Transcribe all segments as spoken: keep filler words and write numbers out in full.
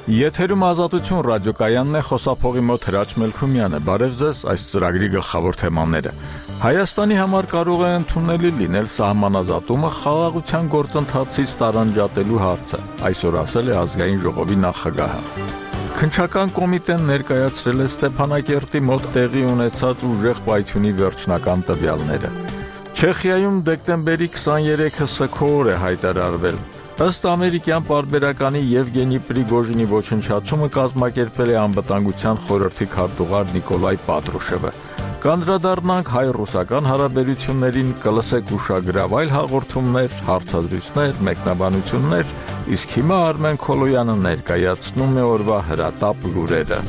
Եթերում Ազատություն ռադիոկայանն է, խոսափողի մոտ Հրաչ Մելքումյանը։ Բարև ձեզ, այս ծրագրի գլխավոր թեմաները։ Հայաստանի համար կարող է ընդունելի լինել սահմանազատումը խաղաղության գործընթացից տարանջատելու հարցը, այսօր ասել է Ազգային ժողովի նախագահը։ Քննչական կոմիտեն ներկայացրել է Ստեփանակերտի մոտ տեղի ունեցած ուժեղ պայթյունի վերջնական տվյալները։ Չեխիայում դեկտեմբերի քսաներեքը սգո օր է հայտարարվել։ Ըստ ամերիկյան պարբերականի Եվգենի Պրիգոժինի ոչնչացումը կազմակերպել է անվտանգության խորհրդի քարտուղար Նիկոլայ Պատրուշևը։ Կանդրադառնանք հայ-ռուսական հարաբերություններին, կլսեք ուշագրավ այլ հաղորդումներ, հարցադրույցներ, մեկնաբանություններ, իսկ հիմա Արմեն Քոլոյանը ներկայացնում է օրվա հրատապ լուրերը։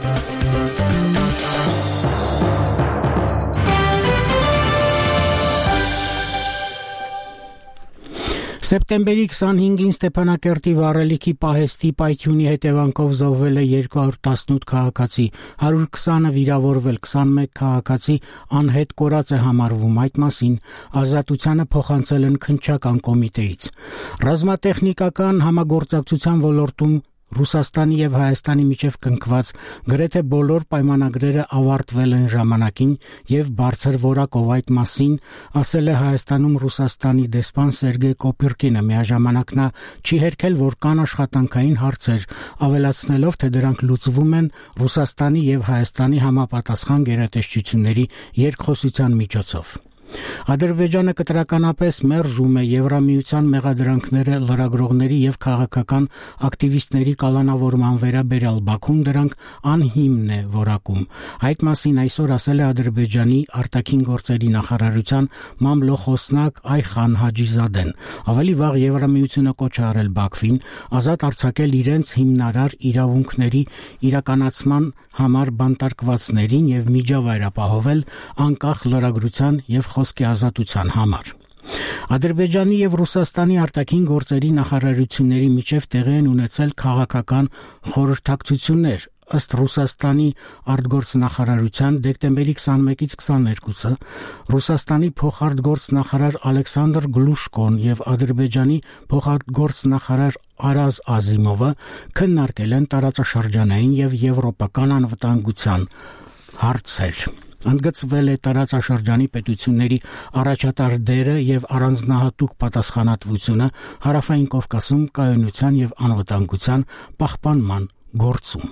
Սեպտեմբերի քսանհինգին Ստեփանակերտի վառելիքի պահեստի պայթյունի հետևանքով զոհվել է երկու հարյուր տասնութ քաղաքացի, հարյուր քսանը վիրավորվել, քսանմեկ քաղաքացի անհետ կորած է համարվում, այդ մասին Ազատությանը փոխանցել են քննչական կոմիտեից։ Ռազմատեխնիկական համագործակցության ոլորտում Ռուսաստանի եւ Հայաստանի միջև կնքված գրեթե բոլոր պայմանագրերը ավարտվել են ժամանակին եւ բարձր որակով, այդ մասին ասել է Հայաստանում Ռուսաստանի դեսպան Սերգեյ Կոպիրկինը։ Միաժամանակ նա չի հերքել, որ կան աշխատանքային հարցեր, ավելացնելով, թե դրանք լուծվում են Ռուսաստանի եւ Հայաստանի համապատասխան գերատեսչությունների երկխոսության միջոցով։ Ադրբեջանը կտրականապես մերժում է Եվրամիության մեղադրանքները լրագրողների եւ քաղաքական ակտիվիստների կալանավորման վերաբերյալ, Բաքուն դրանք անհիմն է որակում։ Այդ մասին այսօր ասել է Ադրբեջանի արտաքին գործերի նախարարության մամլոխոսնակ Այխան Հաջիզադեն։ Ավելի վաղ Եվրամիությունը կոչ է արել Բաքվին ազատ արձակել իրենց հիմնարար իրավունքների իրականացման համար բանտարկվածներին եւ միջավայր ապահովել անկախ լրագրության եւ խոսքի ազատության համար։ Ադրբեջանի եւ Ռուսաստանի արտաքին գործերի նախարարությունների միջև տեղի են ունեցել քաղաքական խորհրդակցություններ։ Ըստ Ռուսաստանի արտգործնախարարության դեկտեմբերի քսանմեկից քսաներկուսը Ռուսաստանի փոխարտգործնախարար Ալեքսանդր Գլուշկոն եւ Ադրբեջանի փոխարտգործնախարար Արազ Ազիմովը քննարկել են տարածաշրջանային եւ եվրոպական անվտանգության հարցեր։ Ընդգծվել է տարածաշրջանի պետությունների առաջատար դերը եւ առանձնահատուկ պատասխանատվությունը Հարավային Կովկասում կայունության եւ անվտանգության պահպանման գործում։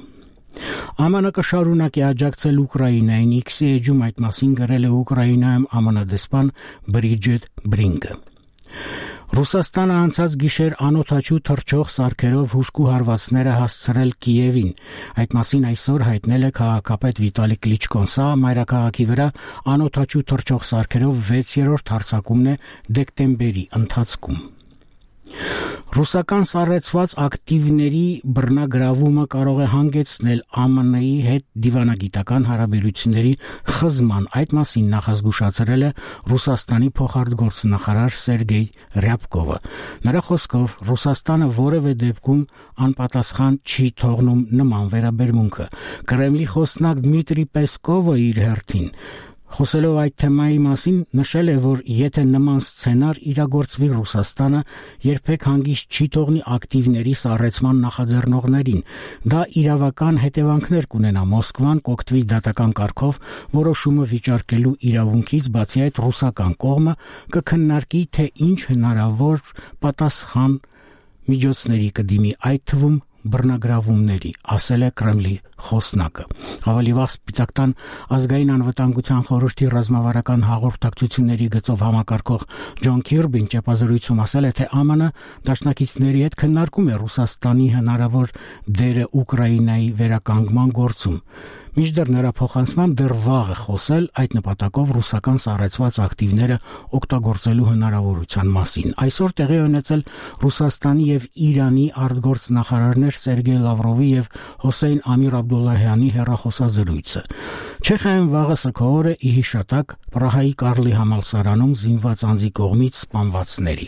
ԱՄՆ կշարունակի աջակցել Ուկրաինային, X-ի էջում այդ մասին գրել է Ուկրաինայում ԱՄՆ դեսպան Բրիջետ Բրինգը։ Ռուսաստանը անցած գիշեր անօդաչու թռչող սարքերով հուժկու հարվածներ է հասցրել Կիևին։ Այդ մասին այսօր հայտնել է քաղաքապետ Վիտալի Կլիչկոն։ Սա մայրաքաղաքի վրա անօդաչու թռչող սարքերով վեցերորդ հարձակումն է դեկտեմբերի ընթացքում։ Ռուսական սառեցված ակտիվների բռնագրավումը կարող է հանգեցնել ԱՄՆ-ի հետ դիվանագիտական հարաբերությունների խզման, այդ մասին նախազգուշացրել է Ռուսաստանի փոխարտգործնախարար Սերգեյ Ռյաբկովը։ Նրա խոսքով Ռուսաստանը որևէ դեպքում անպատասխան չի թողնում նման վերաբերմունքը։ Կրեմլի խոսնակ Դմիտրի Պեսկովը իր հերթին խոսելով այդ թեմայի մասին նշել է, որ եթե նման սցենար իրագործվի, Ռուսաստանը երբեք հանգիստ չի թողնի ակտիվների սառեցման նախաձեռնողներին։ Դա իրավական հետևանքներ կունենա։ Մոսկվան կօգտվի դատական կարգով որոշումը վիճարկելու իրավունքից, բացի այդ ռուսական կողմը կքննարկի, թե ինչ հնարավոր պատասխան միջոցների կդիմի, այդ թվում բռնագրավումների, ասել է Կրեմլի խոսնակը։ Ավելի վաղ Սպիտակ տան ազգային անվտանգության խորհրդի ռազմավարական հաղորդակցությունների գծով համակարգող Ջոն Քիրբին ճեպազրույցում ասել է, թե ԱՄՆ դաշնակիցների հետ քննարկում է Ռուսաստանի հնարավոր դերը Ուկրաինայի վերականգնման գործում։ Մինչդեռ նրա փոխանցմամբ դեռ վաղ է խոսել այդ նպատակով ռուսական սառեցված ակտիվները օգտագործելու հնարավորության մասին։ Այսօր տեղի ունեցել Ռուսաստանի եւ Իրանի արտգործնախարարներ Սերգեյ Լավրովի եւ Հոսեյն Ամիր Աբդուլլահյանի հեռախոսազրույցը։ Չեխիայում վաղը սգո օր է ի հիշատակ Պրահայի Կարլի համալսարանում զինված անձի կողմից սպանվածների։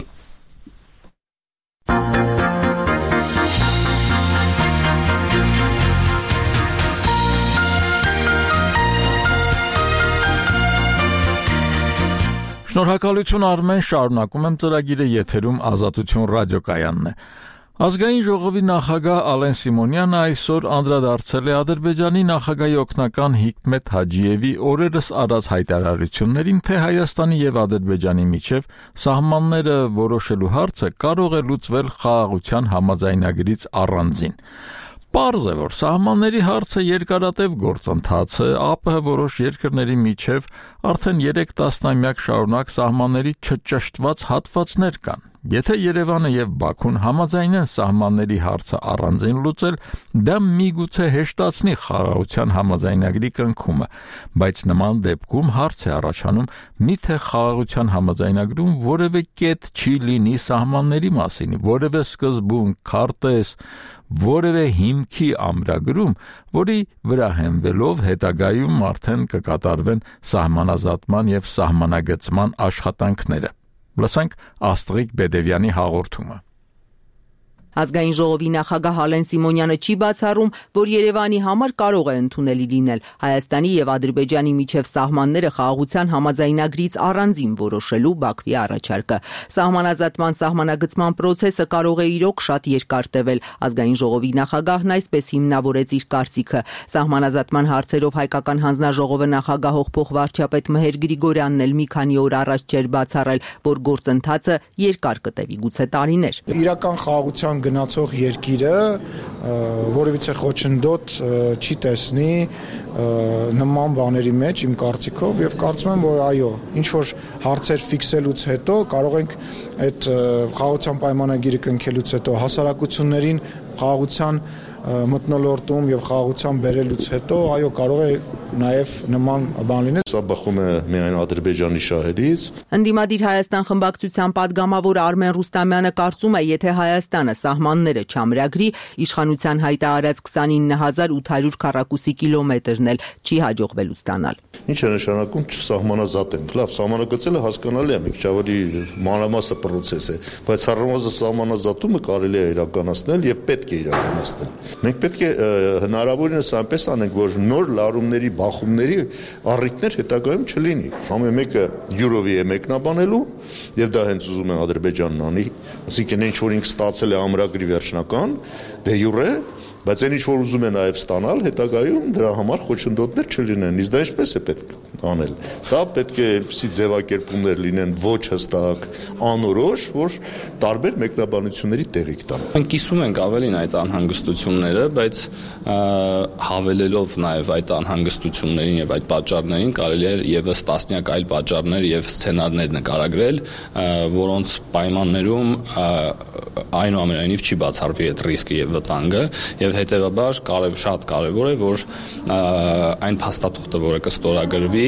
Շնորհակալություն Արմեն, շարունակում եմ ծրագիրը, եթերում Ազատություն ռադիոկայանն է։ Ազգային ժողովի նախագահ Ալեն Սիմոնյանը այսօր անդրադարձել է Ադրբեջանի նախագահի օգնական Հիկմետ Հաջիևի օրերս արած հայտարարություններին, թե Հայաստանի եւ Ադրբեջանի միջև սահմանները որոշելու հարցը կարող է լուծվել խաղաղության համաձայնագրից առանձին։ Պարզ է, որ սահմանների հարցը երկարատև գործընթաց է, ԱՊՀ որոշ երկրների միջև արդեն երեք տասնամյակ շարունակ սահմանների չճշտված հատվածներ կան։ Եթե Երևանը եւ Բաքուն համաձայնեն սահմանների հարցը առանձին լուծել, դա միգուցե հեշտացնի խաղաղության համաձայնագրի կնքումը, բայց նման դեպքում հարց է առաջանում, միթե խաղաղության համաձայնագրում որևէ կետ չի լինի սահմանների մասին, որևէ սկզբունք, քարտեզ, որևէ հիմքի ամրագրում, որի վրա հենվելով հետագայում արդեն կկատարվեն սահմանազատման եւ սահմանագծման աշխատանքները։ Լսենք Աստղիկ Բեդևյանի հաղորդումը։ Ազգային ժողովի նախագահ Ալեն Սիմոնյանը չի բացառում, որ Երևանի համար կարող է ընդունելի լինել Հայաստանի եւ Ադրբեջանի միջև սահմանները խաղաղության համաձայնագրից առանձին որոշելու Բաքվի առաջարկը։ Սահմանազատման սահմանագծման process-ը կարող է իրոք շատ երկար տևել։ Ազգային ժողովի նախագահն այսպես հիմնավորեց իր կարծիքը։ Սահմանազատման հարցերով հայկական հանձնաժողովը նախագահող փոխվարչապետ Մհեր Գրիգորյանն էլ մի քանի օր առաջ չէր բացառել, որ գործընթացը երկար կտևի, գուցե տարիներ։ Իրական խաղաղության գնացող երկիրը որևիցե խոչընդոտ չի տեսնի նման բաների մեջ իմ կարծիքով եւ կարծում եմ, որ այո, ինչ որ հարցեր ֆիքսելուց հետո կարող ենք այդ խաղաղության պայմանագիրը կնքելուց հետո հասարակություններին խաղաղության մթնոլորտում եւ խաղաղության բերելուց հետո այո կարող է նաեւ նման բան լինել։ Սա բխում է միայն Ադրբեջանի շահերից։ Ընդդիմադիր Հայաստան խմբակցության падգամավոր Արմեն Ռուստամյանը կարծում է, եթե Հայաստանը սահմանները չամրագրի, իշխանության հայտարարած քսանինը հազար ութ հարյուր քառակուսի կիլոմետրն էլ չի հաջողվելու ստանալ։ Ինչ է նշանակում չսահմանազատենք։ Լավ, սահմանագծելը հասկանալի է, մի քիչ ավելի մանրամասը process է, բայց առնվազն սահմանազատումը կարելի է իրականացնել եւ պետք է իրականացնել։ Մենք պետք է հնարավորինս այնպես անենք, որ նոր լարումների, բախումների առիթներ հետագայում չլինի։ Ամեն մեկը յուրովի է մեկնաբանելու եւ դա հենց ուզում է Ադրբեջանն անի, ասիկեն ինչ որ ինքը ստացել է ամրագրի վերջնական, դե յուրե, բայց այն ինչ որ ուզում է նաեւ ստանալ, հետագայում դրա համար խոչընդոտներ չլինեն։ Իսկ դա ինչպես է պետք անել։ Դա պետք է այնպիսի ձևակերպումներ լինեն ոչ հստակ, անորոշ, որ տարբեր մեկնաբանությունների տեղիք տան։ Մենք կիսում ենք ավելին այդ անհանգստությունները, բայց հավելելով նաեւ այդ անհանգստություններին եւ այդ պատճառներին կարելի է եւս տասնյակ այլ պատճառներ եւ սցենարներ նկարագրել, որոնց պայմաններում այնուամենայնիվ չի բացառվի այդ ռիսկը եւ վտանգը եւ հետեւաբար կարեւ շատ կարեւոր է, որ այն փաստաթուղթը, որը կստորագրվի,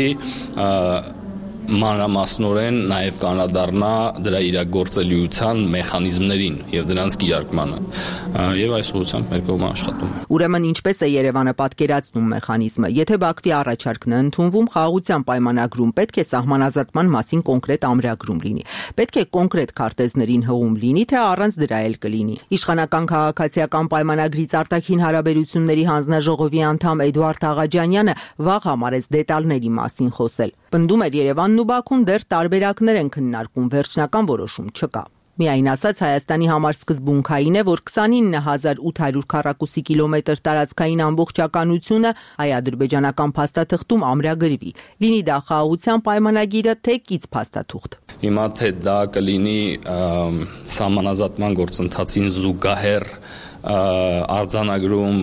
մանրամասնորեն նաև կանադառնա դրա իրագործելիության մեխանիզմներին եւ դրանց կիրարկմանը եւ այս ուղղությամբ մեր կողմը աշխատում է։ Ուրեմն ինչպես է Երևանը պատկերացնում մեխանիզմը։ Եթե Բաքվի առաջարկն է ընդունվում, խաղաղության պայմանագրում պետք է սահմանազատման մասին կոնկրետ ամրագրում լինի։ Պետք է կոնկրետ քարտեզներին հղում լինի, թե առանց դրա էլ կլինի։ Իշխանական քաղաքացիական պայմանագրից արտաքին հարաբերությունների հանձնաժողովի անդամ Էդուարդ Աղաջանյանը վաղ համարեց դետալների մասին խոսել։ Պնդում էր Երևանն ու Բաքուն դեռ տարբերակներ են քննարկում, վերջնական որոշում չկա։ Միայն ասած Հայաստանի համար սկզբունքային է, որ քսանինը հազար ութ հարյուր քառակուսի կիլոմետր տարածքային ամբողջականությունը հայ-ադրբեջանական փաստաթղթում ամրագրվի։ Լինի դա խաղաղության պայմանագիրը, թե կից փաստաթուղթ։ Հիմա թե դա կլինի սահմանազատման գործընթացին զուգահեռ արձանագրում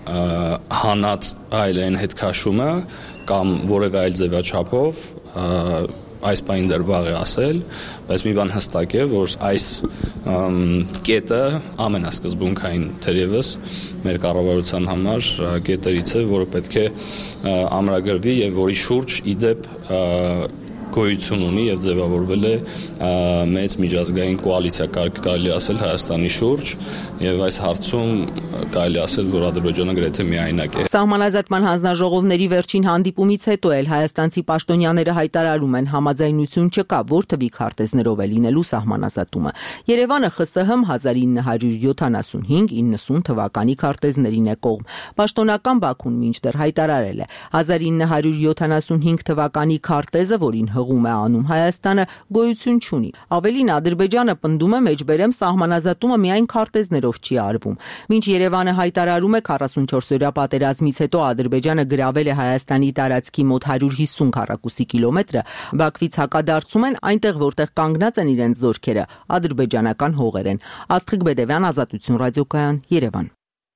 հանած այլեն հետ քաշումը կամ որևէ այլ ձևաչափով այս բանը դեռ վաղ է ասել, բայց մի բան հստակ է, որ այս կետը ամենասկզբունքային թերևս մեր կառավարության համար կետերից է, որը պետք է ամրագրվի եւ որի շուրջ իդեպ գոյություն ունի եւ ձևավորվել է մեծ միջազգային կոալիցիա, կարելի ասել Հայաստանի շուրջ եւ այս հարցում կարելի ասել, որ Ադրբեջանը գրեթե միայնակ է։ Սահմանազատման հանձնաժողովների վերջին հանդիպումից հետո էլ հայաստանցի պաշտոնյաները հայտարարում են համաձայնություն չկա, որ թվի քարտեզներով է լինելու սահմանազատումը։ Երևանը ԽՍՀՄ հազար ինը հարյուր յոթանասունհինգ իննսուն թվականի քարտեզներին է կողմ։ Պաշտոնական Բաքուն մինչդեռ հայտարարել է հազար ինը հարյուր յոթանասունհինգ թվականի քարտեզը, որին հղում է անում Հայաստանը, գոյություն չունի։ Ավելին, Ադրբեջանը պնդում է մեջբերեմ սահմանազատումը միայն քարտեզներով չի արվում։ Մինչ Երևանը հայտարարում է քառասունչորսօրյա պատերազմից հետո Ադրբեջանը գրավել է Հայաստանի տարածքի մոտ հարյուր հիսուն քառակուսի կիլոմետրը, Բաքվից հակադարձում են այնտեղ, որտեղ կանգնած են իրենց զորքերը, ադրբեջանական հողեր են։ Աստղիկ Բեդևյան, Ազատություն ռադիոկայան, Երևան։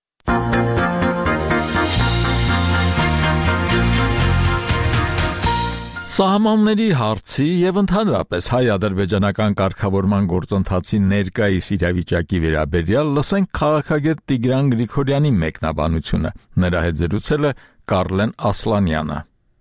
Սահմանների հարցի եւ ընդհանրապես հայ-ադրբեջանական կարգավորման գործընթացի ներկայիս իրավիճակի վերաբերյալ լսենք քաղաքագետ Տիգրան Գրիգորյանի մեկնաբանությունը։ Նրա հետ զրուցել է Կարլեն Ասլանյանը։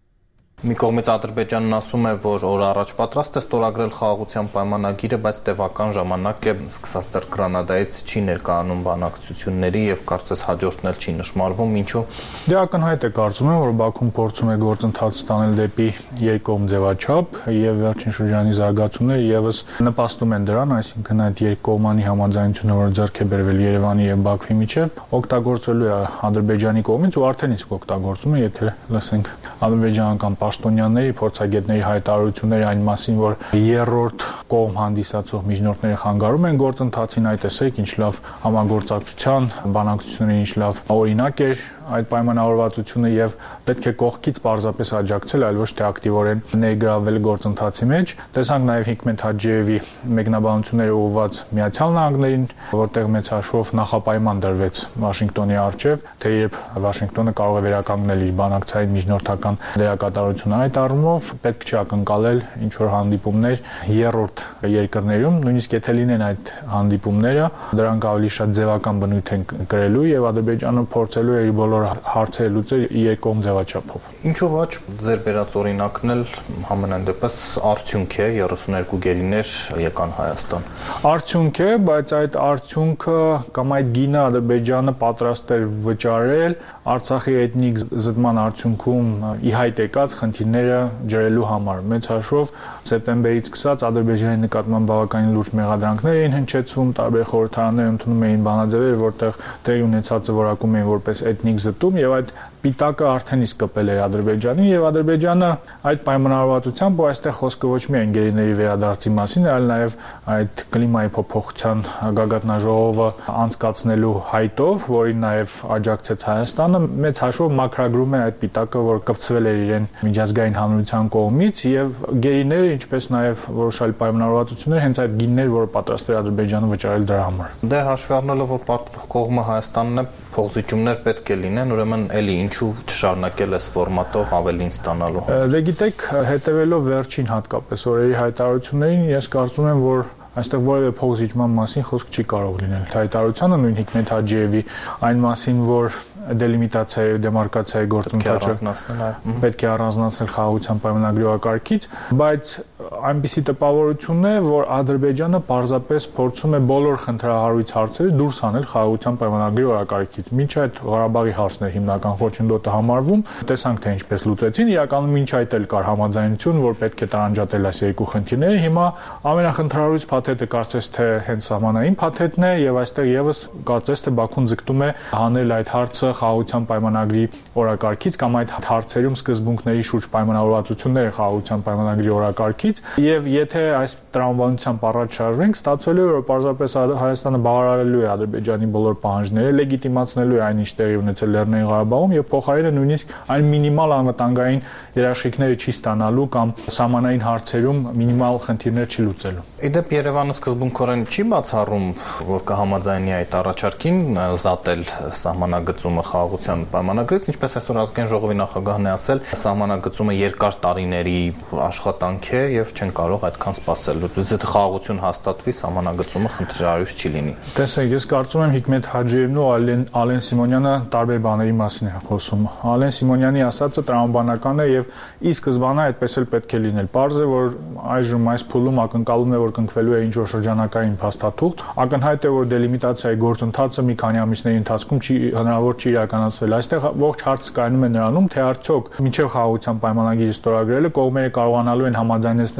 Մի կողմից Ադրբեջանն ասում է, որ օր առաջ պատրաստ է ստորագրել խաղաղության պայմանագիրը, բայց տևական ժամանակ է սկսած դեռ Գրանադայից չի ներկայանում բանակցությունների եւ կարծես հաջորդն էլ չի նշмарվում, ինչու։ Դե ակնհայտ է կարծում եմ, որ Բաքուն փորձում է գործընթաց ստանել դեպի երկկողմ ձևաչափ եւ վերջին շրջանի զարգացումները եւս նպաստում են դրան, այսինքն այդ երկկողմանի համաձայնությունը, որ ձեռք է բերվել Երևանի եւ Բաքվի միջեւ, օգտագործելու է Ադրբեջանի կողմից ու արդեն իսկ օգտագործում է, եթե լսենք ադրբեջանական պաշտոնյաների, փորձագետների հայտարարությունները այն մասին, որ երրորդ կողմ հանդիսացող միջնորդները խանգարում են գործընթացին, այ տեսեք ինչ լավ համագործակցության, բանակցությունների ինչ լավ օրինակ էր այդ պայմանավորվածությունը եւ պետք է կողքից պարզապես աջակցել, այլ ոչ թե ակտիվորեն ներգրավել գործընթացի մեջ։ Տեսանք նաեւ Հիկմետ Հաջիևի մեկնաբանությունները ուղղված Միացյալ Նահանգներին, որտեղ մեծ հաշվով նախապայման դրվեց Վաշինգտոնի առջև, թե երբ Վաշինգտոնը կարող է վերականգնել իր բանակցային միջնորդական դերակատարությունը, այդ առումով պետք չէ ակնկալել ինչ որ հանդիպումներ երրորդ երկրներում, նույնիսկ եթե լինեն այդ հանդիպումները, դրանք ավելի շատ ձևական բնույթ են կրելու եւ Ադրբեջանը փորձելու է իր բոլոր հարցերը լուծել երկկողմ ձևաչափով։ Ինչու ոչ, ձեր բերած օրինակն էլ համենայն դեպս արդյունք է, երեսուներկու գերիներ եկան Հայաստան։ Արդյունք է, բայց այդ արդյունքը կամ այդ գինը Ադրբեջանը պատրաստ էր վճարել Արցախի էթնիկ զտման արդյունքում ի հայտ եկած խնդիրները ջրելու համար։ Մեծ հաշվով սեպտեմբերից սկսած Ադրբեջանի նկատմամբ բավականին լուրջ մեղադրանքներ էին հնչեցվում, տարբեր խորհրդարաններ ընդունում էին բանաձևեր, որտեղ տեղի ունեցածը որակում էին որպես էթնիկ զտում եւ այդ պիտակը արդեն իսկ կպել էր Ադրբեջանին եւ Ադրբեջանը այդ պայմանավորվածությամբ ու այստեղ խոսքը ոչ միայն գերիների վերադարձի մասին, այլ նաեւ այդ կլիմայի փոփոխության գագաթնաժողովը անցկացնելու հայտով, որին նաեւ աջակցեց Հայաստանը, մեծ հաշվով մակրագրում է այդ պիտակը, որ կպցվել էր իրեն միջազգային հանրության կողմից եւ գերիները, ինչպես նաեւ որոշակի պայմանավորվածություններ հենց այդ գիններ, որը պատրաստ էր Ադրբեջանը վճարել դրա համար։ Դե հաշվի առնելով, որ պարտվող կողմը Հայաստանն է, փոխզիջումներ պետք է լինեն, ուրեմն էլի ինչու չշարունակել այս ֆորմատով ավելին ստանալու։ Դե գիտեք, հետևելով վերջին հատկապես օրերի հայտարարություններին, ես կարծում եմ, որ այստեղ որևէ փոխզիջման մասին խոսք չի կարող լինել։ Հայտարարությունը նույն Հիկմետ Հաջիևի այն մասին, որ դելիմիտացիայի, դեմարկացիայի գործընթացը պետք է առանձնացնել խաղաղության պայմանագրի օրակարգից, բայց այնպիսի տպավորություն է, որ Ադրբեջանը պարզապես փորձում է բոլոր խնդրահարույց հարցերը դուրս հանել խաղաղության պայմանագրի օրակարգից։ Մինչ այդ Ղարաբաղի հարցն էր հիմնական խոչընդոտը համարվում, տեսանք թե ինչպես լուծեցին, իրականում մինչ այդ էլ կար համաձայնություն, որ պետք է տարանջատել այս երկու խնդիրները։ Հիմա ամենախնդրահարույց փաթեթը կարծես թե հենց սահմանային փաթեթն է եւ այստեղ եւս կարծես թե Բաքուն ձգտում է հանել այդ հարցը խաղաղության պայմանագրի օրակարգից կամ այդ հարցերում սկզբունքների շուրջ պայմանավորվածությունները խաղաղության պայմանագրի օրակարգից եւ եթե այս տրամաբանությամբ առաջ շարժվենք, ստացվելու է որ պարզապես Հայաստանը բավարարելու է Ադրբեջանի բոլոր պահանջները, լեգիտիմացնելու է այն ինչ տեղի ունեցել Լեռնային Ղարաբաղում եւ փոխարենը նույնիսկ այն մինիմալ անվտանգային երաշխիքները չի ստանալու կամ սահմանային հարցերում մինիմալ խնդիրներ չի լուծելու։ Իդեպ Երևանը սկզբունքորեն չի բացառում, որ կհամաձայնի այդ առաջարկին զատել սահմանագծումը խաղաղության պայմանագրից, ինչպես այսօր ազգային ժողովի նախագահն է ասել, սահմանագծումը երկար տարիների աշխատանք է եւ չեն կարող այդքան սպասել։ Եթե խաղաղություն հաստատվի, սահմանագծումը խնդրահարույց չի լինի։ Տեսեք, ես կարծում եմ Հիկմետ Հաջիևն ու Ալեն Ալեն Սիմոնյանը տարբեր բաների մասին են խոսում։ Ալեն Սիմոնյանի ասածը տրամաբանական է եւ ի սկզբանե այդպես էլ պետք է լինել։ Պարզ է, որ այժմ այս փուլում ակնկալում է, որ կնքվելու է ինչ-որ շրջանակային փաստաթուղթ, ակնհայտ է, որ դելիմիտացիայի գործընթացը մի քանի ամիսների ընթացքում չի հնարավոր չի իրականացվել։ Այստեղ ողջ հարցը կայանում է նրանում, թե արդյոք մինչև խաղաղության պայմանագիրը ստորագրելը կողմերը կարողանալու են համաձայնեցնել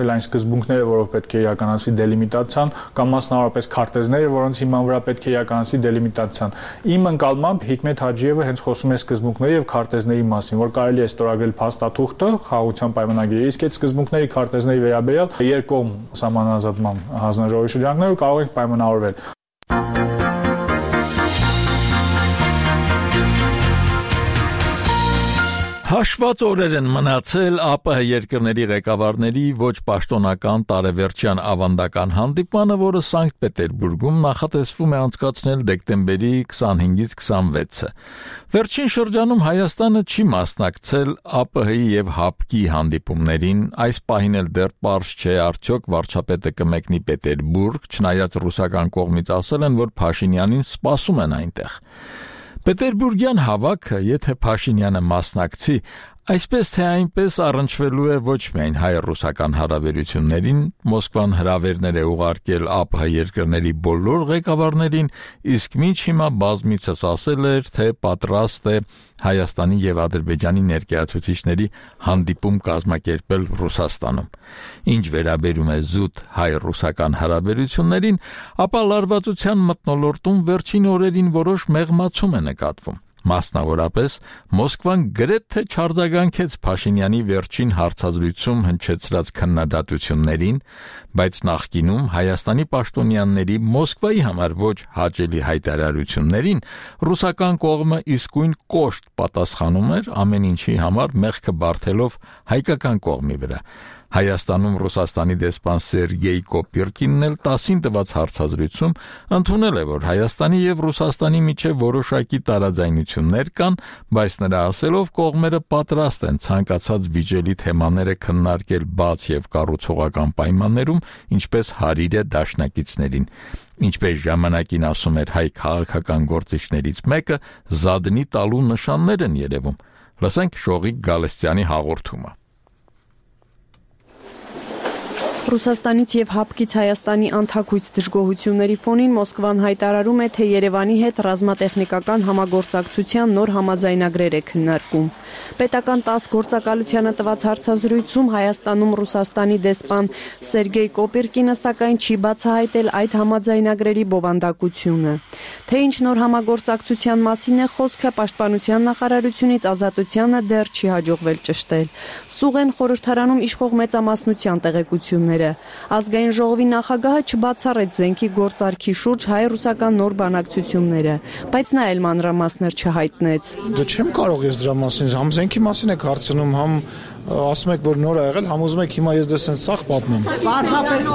իրականացվել այն սկզբունքները, որով պետք է իրականացվի դելիմիտացիան, կամ մասնավորապես քարտեզները, որոնց հիման վրա պետք է իրականացվի դելիմիտացիան։ Իմ ընկալմամբ Հիկմետ Հաջիևը հենց խոսում է սկզբունքների եւ քարտեզների մասին, որ կարելի է ստորագրել փաստաթուղթը խաղաղության պայմանագրի, իսկ այդ սկզբունքների քարտեզների վերաբերյալ երկկողմ սահմանազատման հանձնաժողովի շրջանակներով կարող ենք պայմանավորվել։ Հաշված օրեր են մնացել ԱՊՀ երկրների ղեկավարների ոչ պաշտոնական տարեվերջյան ավանդական հանդիպմանը, որը Սանկտ Պետերբուրգում նախատեսվում է անցկացնել դեկտեմբերի քսանհինգից քսանվեցը։ Վերջին շրջանում Հայաստանը չի մասնակցել ԱՊՀ-ի եւ ՀԱՊԿ-ի հանդիպումներին, այս պահին էլ դեռ պարզ չէ արդյոք վարչապետը կմեկնի Պետերբուրգ, չնայած ռուսական կողմից ասել են, որ Փաշինյանին սպասում են այնտեղ։ Պետերբուրգյան հավաքը, եթե Փաշինյանը մասնակցի, այսպես թե այնպես առնչվելու է ոչ միայն հայ-ռուսական հարաբերություններին, Մոսկվան հրավերներ է ուղարկել ԱՊՀ երկրների բոլոր ղեկավարներին, իսկ մինչ հիմա բազմիցս ասել էր, թե պատրաստ է Հայաստանի եւ Ադրբեջանի ներկայացուցիչների հանդիպում կազմակերպել Ռուսաստանում։ Ինչ վերաբերում է զուտ հայ-ռուսական հարաբերություններին, ապա լարվածության մթնոլորտում վերջին օրերին որոշ մեղմացում է նկատվում։ Մասնավորապես Մոսկվան գրեթե չարձագանքեց Փաշինյանի վերջին հարցազրույցում հնչեցրած քննադատություններին, բայց նախկինում Հայաստանի պաշտոնյաների Մոսկվայի համար ոչ հաճելի հայտարարություններին ռուսական կողմը իսկույն կոշտ պատասխանում էր, ամեն ինչի համար մեղքը բարթելով հայկական կողմի վրա։ Հայաստանում Ռուսաստանի դեսպան Սերգեյ Կոպիրկինն էլ տասին տված հարցազրույցում ընդունել է, որ Հայաստանի եւ Ռուսաստանի միջև որոշակի տարաձայնություններ կան, բայց նրա ասելով կողմերը պատրաստ են ցանկացած վիճելի թեմաները քննարկել բաց եւ կառուցողական պայմաններում, ինչպես հարիր է դաշնակիցներին։ Ինչպես ժամանակին ասում էր հայ քաղաքական գործիչներից մեկը, զադնի տալու նշաններ են երևում։ Լսենք Շողիկ Գալստյանի հաղորդումը։ Ռուսաստանից եւ ՀԱՊԿ-ից Հայաստանի անթաքույց դժգոհությունների ֆոնին Մոսկվան հայտարարում է, թե Երևանի հետ ռազմատեխնիկական համագործակցության նոր համաձայնագրեր է քննարկում։ Պետական տաս գործակալությանը տված հարցազրույցում Հայաստանում Ռուսաստանի դեսպան Սերգեյ Կոպիրկինը սակայն չի բացահայտել այդ համաձայնագրերի բովանդակությունը։ Թե ինչ նոր համագործակցության մասին է խոսքը, Պաշտպանության նախարարությունից Ազատությանը դեռ չի հաջողվել ճշտել։ Սուղ են խորհրդարանում իշխող մեծամասնության տեղեկությունները։ Ազգային ժողովի նախագահը չբացառեց զենքի գործարքի շուրջ հայ-ռուսական նոր բանակցությունները, բայց նա էլ մանրամասներ չհայտնեց։ Դե չեմ կարող ես դրա մասին, համ զենքի մասին եք հարցնում, համ ասում եք, որ նոր է եղել, համ ուզում եք հիմա ես դե սենց սաղ պատմեմ։ Պարզապես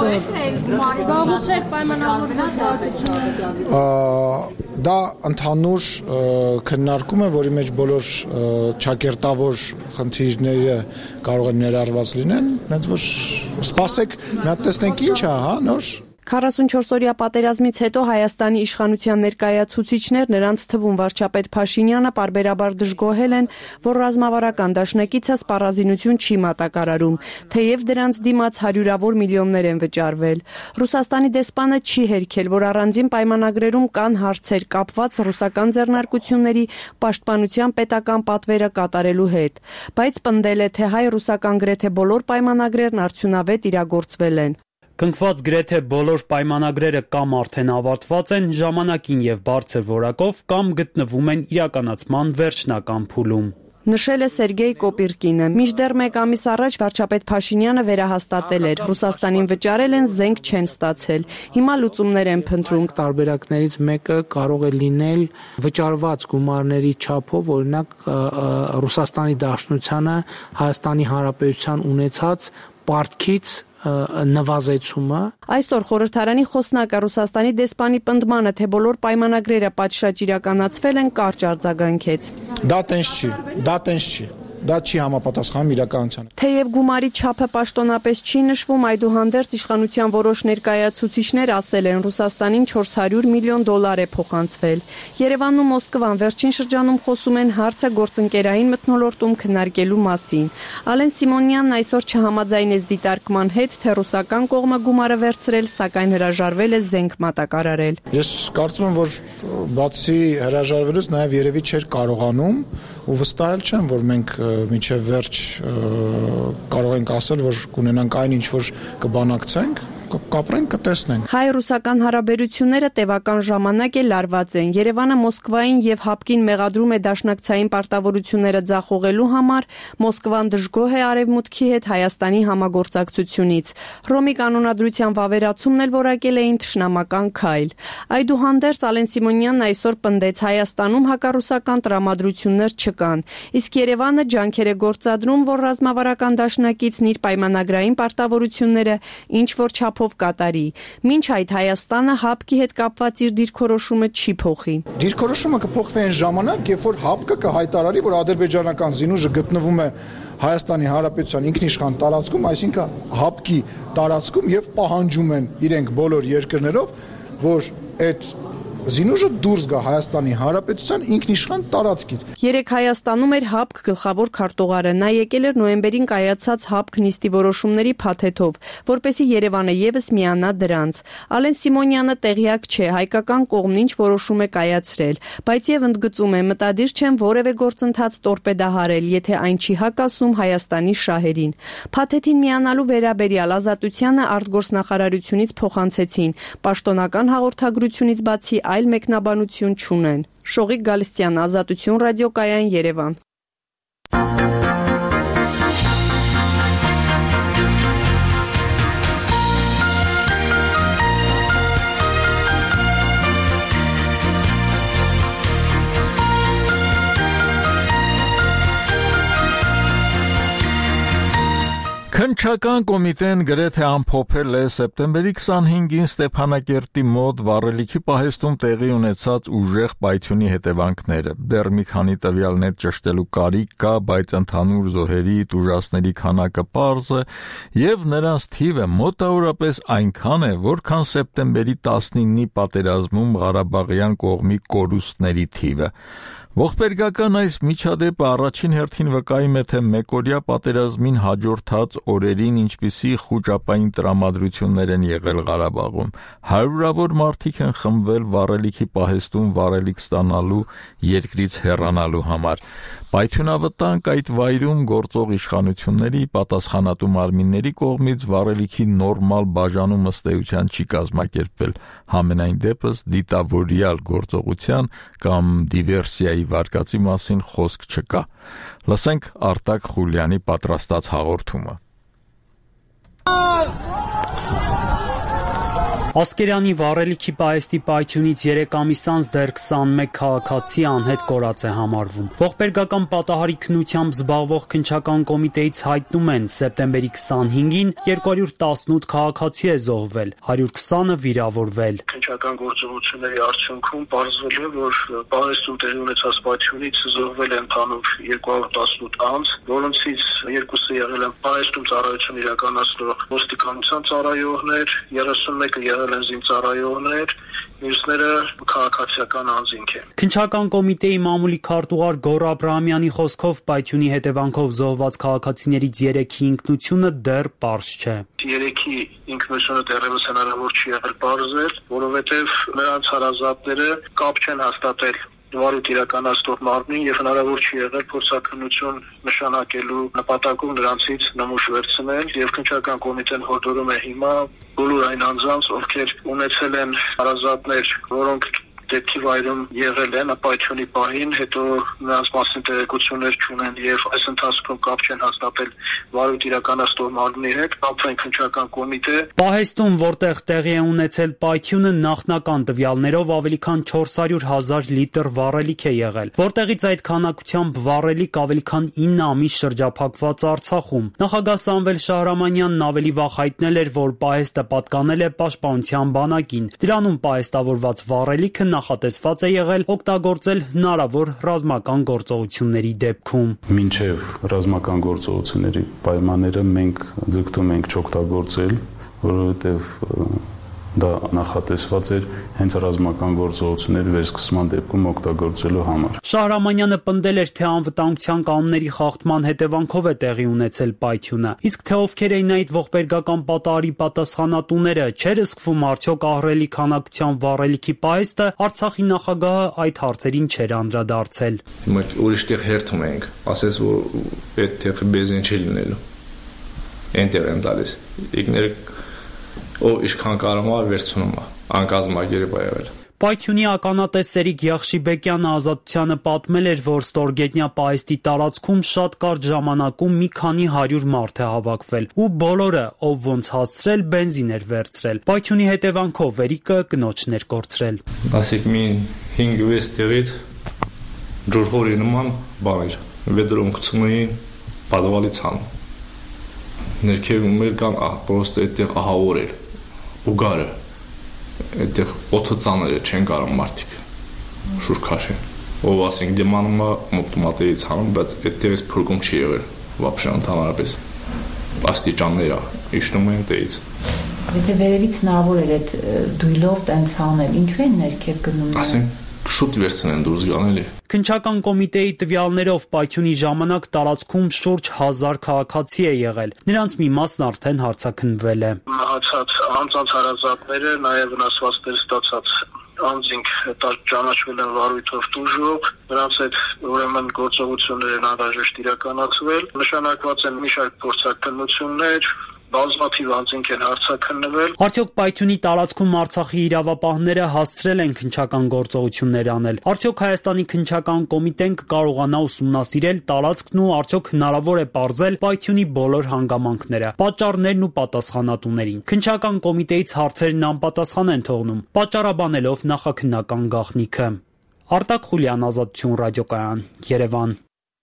վաղուց եք պայմանավորված բացությունը։ Դա ընդհանուր քննարկում է, որի մեջ բոլոր ճակերտավոր խնդիրները կարող են ներառված լինեն, հենց որ սպասեք, մի հատ տեսնենք ինչ է, հա, նոր։ քառասունչորս-օրյա պատերազմից հետո Հայաստանի իշխանության ներկայացուցիչներ, նրանց թվում վարչապետ Փաշինյանը պարբերաբար դժգոհել են, որ ռազմավարական դաշնակիցը սպառազինություն չի մատակարարում, թեև դրանց դիմաց հարյուրավոր միլիոններ են վճարվել։ Ռուսաստանի դեսպանը չի հերքել, որ առանձին պայմանագրերում կան հարցեր կապված ռուսական ձեռնարկությունների պաշտպանության պետական պատվերը կատարելու հետ, բայց պնդել է, թե հայ-ռուսական գրեթե բոլոր պայմանագրերն արդյունավետ իրագործվել են։ Կնքված գրեթե բոլոր պայմանագրերը կամ արդեն ավարտված են ժամանակին եւ բարձր որակով կամ գտնվում են իրականացման վերջնական փուլում։ Նշել է Սերգեյ Կոպիրկինը։ Մինչդեռ մեկ ամիս առաջ վարչապետ Փաշինյանը վերահաստատել էր, Ռուսաստանին վճարել են, զենք չեն ստացել։ Հիմա լուծումներ են փնտրում։ Տարբերակներից մեկը կարող է լինել վճարված գումարների չափով, օրինակ Ռուսաստանի Դաշնությանը Հայաստանի Հանրապետության ունեցած պարտքից նվազեցումը։ Այսօր խորհրդարանի խոսնակը Ռուսաստանի դեսպանի պնդմանը, թե բոլոր պայմանագրերը պատշաճ իրականացվել են, կարճ արձագանքեց։ Դա տենց չի, դա տենց չի։ Դա չի համապատասխանում իրականությանը։ Թեև գումարի չափը պաշտոնապես չի նշվում, այդուհանդերձ իշխանության որոշ ներկայացուցիչներ ասել են, Ռուսաստանին չորս հարյուր միլիոն դոլար է փոխանցվել։ Երևանն ու Մոսկվան վերջին շրջանում խոսում են հարցը գործընկերային մթնոլորտում քննարկելու մասին։ Ալեն Սիմոնյանն այսօր չհամաձայնեց դիտարկման հետ, թե ռուսական կողմը գումարը վերցրել, սակայն հրաժարվել է զենք մատակարարել։ Ես կարծում եմ, որ բացի հրաժարվելուց նաև երևի չէր կարողանում ու վստահել չեմ, որ մենք մինչև վերջ կարող ենք ասել, որ կունենանք այն ինչ որ կբանակցենք, կապրենք, կտեսնենք։ Հայ-ռուսական հարաբերությունները տևական ժամանակ է լարված են։ Երևանը Մոսկվային եւ ՀԱՊԿ-ին մեղադրում է դաշնակցային պարտավորությունները ձախողելու համար, Մոսկվան դժգոհ է Արևմուտքի հետ Հայաստանի համագործակցությունից։ Հռոմի կանոնադրության վավերացումն էլ որակել էին թշնամական քայլ։ Այդուհանդերձ Ալեն Սիմոնյանն այսօր պնդեց Հայաստանում հակառուսական տրամադրություններ չկան, իսկ Երևանը ջանքեր է գործադրում, որ ռազմավարական դաշնակիցն իր պայմանագրային պարտավորությունները ինչ որ չափով կատարի։ Մինչ այդ Հայաստանը ՀԱՊԿ-ի հետ կապված իր դիրքորոշումը չի փոխի։ Դիրքորոշումը կփոխվի այն ժամանակ, երբ որ ՀԱՊԿ-ը կհայտարարի, որ ադրբեջանական զինուժը գտնվում է Հայաստանի Հանրապետության ինքնիշխան տարածքում, այսինքն ՀԱՊԿ-ի տարածքում եւ պահանջում են իրենք բոլոր երկրներով, որ այդ զինուժը դուրս գա Հայաստանի Հանրապետության ինքնիշխան տարածքից։ Երեք Հայաստանում էր ՀԱՊԿ գլխավոր քարտուղարը, նա եկել էր նոյեմբերին կայացած ՀԱՊԿ նիստի որոշումների փաթեթով, որպեսզի Երևանը եւս միանա դրանց։ Ալեն Սիմոնյանը տեղյակ չէ, հայկական կողմն ինչ որոշում է կայացրել, բայց եւ ընդգծում է, մտադիր չեն որևէ գործընթաց տորպեդահարել, եթե այն չի հակասում Հայաստանի շահերին։ Փաթեթին միանալու վերաբերյալ Ազատությանը արտգործնախարարությունից փոխանցեցին, պաշտոնական հաղորդագրությունից բացի այլ մեկնաբանություն չունեն։ Շողիկ Գալստյան, Ազատություն ռադիոկայան, Երևան։ Քննչական կոմիտեն գրեթե ամփոփել է սեպտեմբերի քսանհինգին Ստեփանակերտի մոտ վառելիքի պահեստում տեղի ունեցած ուժեղ պայթյունի հետևանքները։ Դեռ մի քանի տվյալներ ճշտելու կարիք կա, բայց ընդհանուր զոհերի, տուժածների քանակը պարզ է, եւ նրանց թիվը մոտավորապես այնքան է, որքան սեպտեմբերի տասնինի պատերազմում Ղարաբաղյան կողմի կորուստների թիվը։ Ողբերգական այս միջադեպը առաջին հերթին վկայում է, թե մեկօրյա պատերազմին հաջորդած օրերին ինչպիսի խուճապային տրամադրություններ են եղել Ղարաբաղում։ Հարյուրավոր մարդիկ են խմբվել վառելիքի պահեստում վառելիք ստանալու, երկրից հեռանալու համար։ Պայթյունավտանգ այդ վայրում գործող իշխանությունների պատասխանատու մարմինների կողմից վառելիքի նորմալ բաժանումը ըստ էության չի կազմակերպվել, համենայն դեպս դիտավորյալ գործողության կամ դիվերսիայի վարկածի մասին խոսք չկա։ Լսենք Արտակ Խուլյանի պատրաստած հաղորդումը։ Ասկերանի վառելիքի պահեստի պայթյունից երեք ամիս անց դեռ քսանմեկ քաղաքացի անհետ կորած է համարվում։ Ողբերգական պատահարի քննությամբ զբաղվող քննչական կոմիտեից հայտնում են, սեպտեմբերի քսանհինգին երկու հարյուր տասնութ քաղաքացի է զոհվել, հարյուր քսանը վիրավորվել։ Քննչական գործողությունների արդյունքում պարզվել է, որ պահեստում տեղի ունեցած պայթյունից զոհվել են ընդհանուր երկու հարյուր տասնութ անձ, որոնցից երկուսը եղել են պահեստում ծառայություն իրականացնող ոստիկանության ծառայողներ, երեսունմեկը եղել են զինծառայողներ, մյուսները քաղաքացիական անձինք են։ Քննչական կոմիտեի մամուլի քարտուղար Գոռ Աբրահամյանի խոսքով պայթյունի հետևանքով զոհված քաղաքացիներից երեքի ինքնությունը դեռ պարզ չէ։ Երեքի ինքնությունը դեռևս հնարավոր չի եղել պարզել, որովհետև նրանց հարազատները կապ չեն հաստատել վարույթ իրականացնող մարմնին եւ հնարավոր չի եղել փորձաքննություն նշանակելու նպատակով նրանցից նմուշ վերցնել եւ քննչական կոմիտեն հորդորում է հիմա բոլոր այն անձանց, ովքեր ունեցել են հարազատներ, որոնք դեպքի վայրում եղել են պայթյունի պահին, հետո նրանց մասին տեղեկություններ չունեն եւ այս ընթացքում կապ չեն հաստատել վարույթ իրականացնող մարմնի հետ, կապվեն քննչական կոմիտե։ Պահեստում, որտեղ տեղի է ունեցել պայթյունը, նախնական տվյալներով ավելի քան չորս հարյուր հազար լիտր վառելիք է եղել, որտեղից այդ քանակությամբ վառելիք ավելի քան ինը ամիս շրջափակված Արցախում։ Նախագահ Սամվել Շահրամանյանն ավելի վաղ հայտնել էր, որ պահեստը պատկանել է Պաշտպանության բանակին։ Դրանում պահեստավորված վառելիքը նախատեսված է եղել օգտագործել հնարավոր ռազմական գործողությունների դեպքում։ Մինչև ռազմական գործողությունների պայմանները մենք ձգտում ենք չօգտագործել, որովհետև դա նախատեսված էր հենց ռազմական գործողությունների վերսկսման դեպքում օգտագործելու համար։ Շահրամանյանը պնդել էր, թե անվտանգության կանոնների խախտման հետևանքով է տեղի ունեցել պայթյունը, իսկ թե ովքեր էին այդ ողբերգական պատահարի պատասխանատուները, չէր սկվում արդյոք ահռելի քանակության վառելիքի պահեստը, Արցախի նախագահը այդ հարցերին չէր անդրադարձել։ Մենք ուրիշ տեղ հերթում ենք, ասես որ այդ տեղը բենզին չի լինելու։ Այնտեղ են տալիս։ Իգներ ով ինչքան կարող է վերցնում է, անկազմակերպ է եղել։ Պայթյունի ականատես Սերիկ Եղշիբեկյանը Ազատությանը պատմել էր, որ ստորգետնյա պահեստի տարածքում շատ կարճ ժամանակում մի քանի հարյուր մարդ է հավաքվել, ու բոլորը, ով ոնց հասցրել, բենզին էր վերցրել։ Պայթյունի հետևանքով Վերիկը կնոջն էր կորցրել։ Ասիկ մի հինգ-վեց տեղից ջուրհորի նման բան էր, վեդրում գցում էին պատվալի ցան։ Ներքևում էր կան պրոստը այդտեղ ահավոր էր, ուգարը, այդտեղ օդը ծանր էր, չեն կարող մարդիկ շուր քաշեն, ով ասենք դիմանում է մոտմատերից հանում, բայց այդտեղից փրկում չի եղել, վապշե ընդհանրապես, աստիճաններ է, իջնում են տերից։ Եթե վերևից հնարավոր էր այդ դույլով տենց անել, ինչու են ներքև գնում։ Ասենք շուտ վերցնեն դուրս գանել է։ Քննչական կոմիտեի տվյալներով պայթյունի ժամանակ տարածքում շուրջ հազար քաղաքացի է եղել։ Նրանց մի մասն արդեն հարցաքննվել է։ Մահացած անձանց հարազատները, նաև վնասվածքներ ստացած անձինք ճանաչվել են վարույթով տուժող, նրանց այդ ուրեմն գործողություններ են անհրաժեշտ իրականացվել։ Նշանակված են մի շարք փորձաքննություններ, բազմաթիվ անձինք են հարցաքննվել։ Արդյոք պայթյունի տարածքում Արցախի իրավապահները հասցրել են քննչական գործողություններ անել։ Արդյոք Հայաստանի քննչական կոմիտեն կկարողանա ուսումնասիրել տարածքն ու արդյոք հնարավոր է պարզել պայթյունի բոլոր հանգամանքները, պատճառներն ու պատասխանատուներին։ Քննչական կոմիտեից հարցերն անպատասխան են թողնում, պատճառաբանելով նախաքննական գաղտնիքը։ Արտակ Խուլյան, Ազատություն ռադիոկայան, Երևան։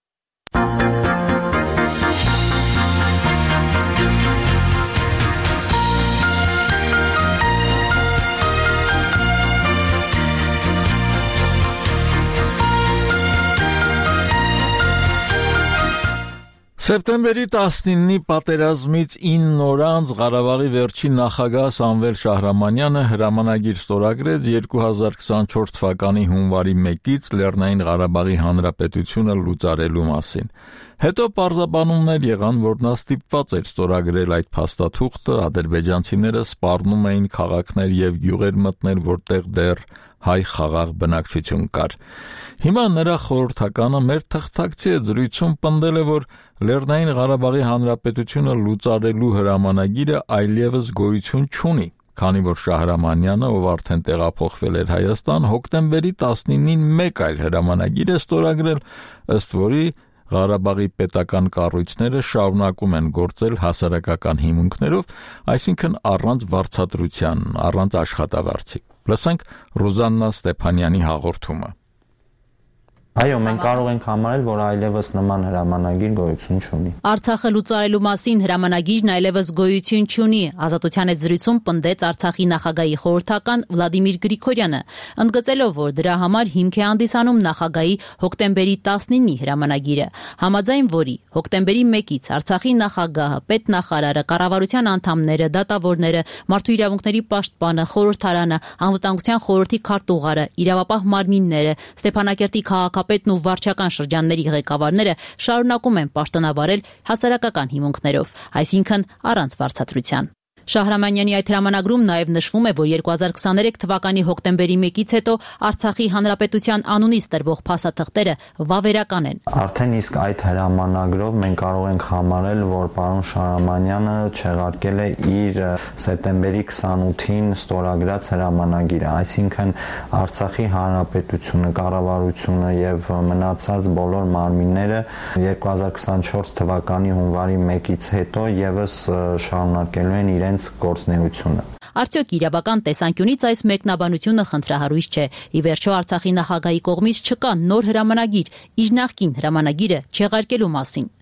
Սեպտեմբերի տասնինի պատերազմից ինը օր անց Ղարաբաղի վերջին նախագահ Սամվել Շահրամանյանը հրամանագիր ստորագրեց երկու հազար քսանչորս թվականի հունվարի մեկից Լեռնային Ղարաբաղի Հանրապետությունը լուծարելու մասին։ Հետո պարզաբանումներ եղան, որ նա ստիպված էր ստորագրել այդ փաստաթուղթը, ադրբեջանցիները սպառնում էին քաղաքներ եւ գյուղեր մտնել, որտեղ դեռ հայ խաղաղ բնակչություն կար։ Հիմա նրա խորհրդականը մեր թղթակցի զրույցում պնդել է, որ Լեռնային Ղարաբաղի Հանրապետությունը լուծարելու հրամանագիրը այլևս գոյություն չունի, քանի որ Շահրամանյանը, ով արդեն տեղափոխվել էր Հայաստան, հոկտեմբերի տասնինին մեկ այլ հրամանագիր է ստորագրել, ըստ որի Ղարաբաղի պետական կառույցները շարունակում են գործել հասարակական հիմունքներով, այսինքն առանց վարձատրության, առանց աշխատավարձի։ Լսենք Ռուզաննա Ստեփանյանի հաղորդումը։ Այո, մենք կարող ենք համարել, որ այլևս նման հրամանագիր գոյություն չունի։ Արցախը լուծարելու մասին հրամանագիրն այլևս գոյություն չունի, Ազատության հետ զրույցում պնդեց Արցախի նախագահի խորհրդական Վլադիմիր Գրիգորյանը, ընդգծելով, որ դրա համար հիմք է հանդիսանում նախագահի հոկտեմբերի տասնինի հրամանագիրը, համաձայն որի հոկտեմբերի մեկից Արցախի նախագահը, պետնախարարը, կառավարության անդամները, դատավորները, մարդու իրավունքների պաշտպանը, խորհրդարանը, անվտանգության խորհրդի քարտուղարը, իրավապահ մարմինները, Ստեփանակերտի քաղաք պետն ու վարչական շրջանների ղեկավարները շարունակում են պաշտոնավարել հասարակական հիմունքներով, այսինքն առանց վարձատրության։ Շահրամանյանի այդ հրամանագրում նաև նշվում է, որ երկու հազար քսաներեք թվականի հոկտեմբերի մեկից հետո Արցախի Հանրապետության անունից տրվող փաստաթղթերը վավերական են։ Արդեն իսկ այդ հրամանագրով մենք կարող ենք համարել, որ պարոն Շահրամանյանը չեղարկել է իր սեպտեմբերի քսանութին ստորագրած հրամանագիրը, այսինքն Արցախի Հանրապետությունը, կառավարությունը եւ մնացած բոլոր մարմինները երկու հազար քսանչորս թվականի հունվարի մեկից հետո եւս շարունակելու են իրենց գործնեությունը։ Արդյոք իրավական տեսանկյունից այս մեկնաբանությունը խնդրահարույց չէ։ Ի վերջո Արցախի նախագահի կողմից չկա նոր հրամանագիր իր նախկին հրամանագիրը չեղարկելու մասին։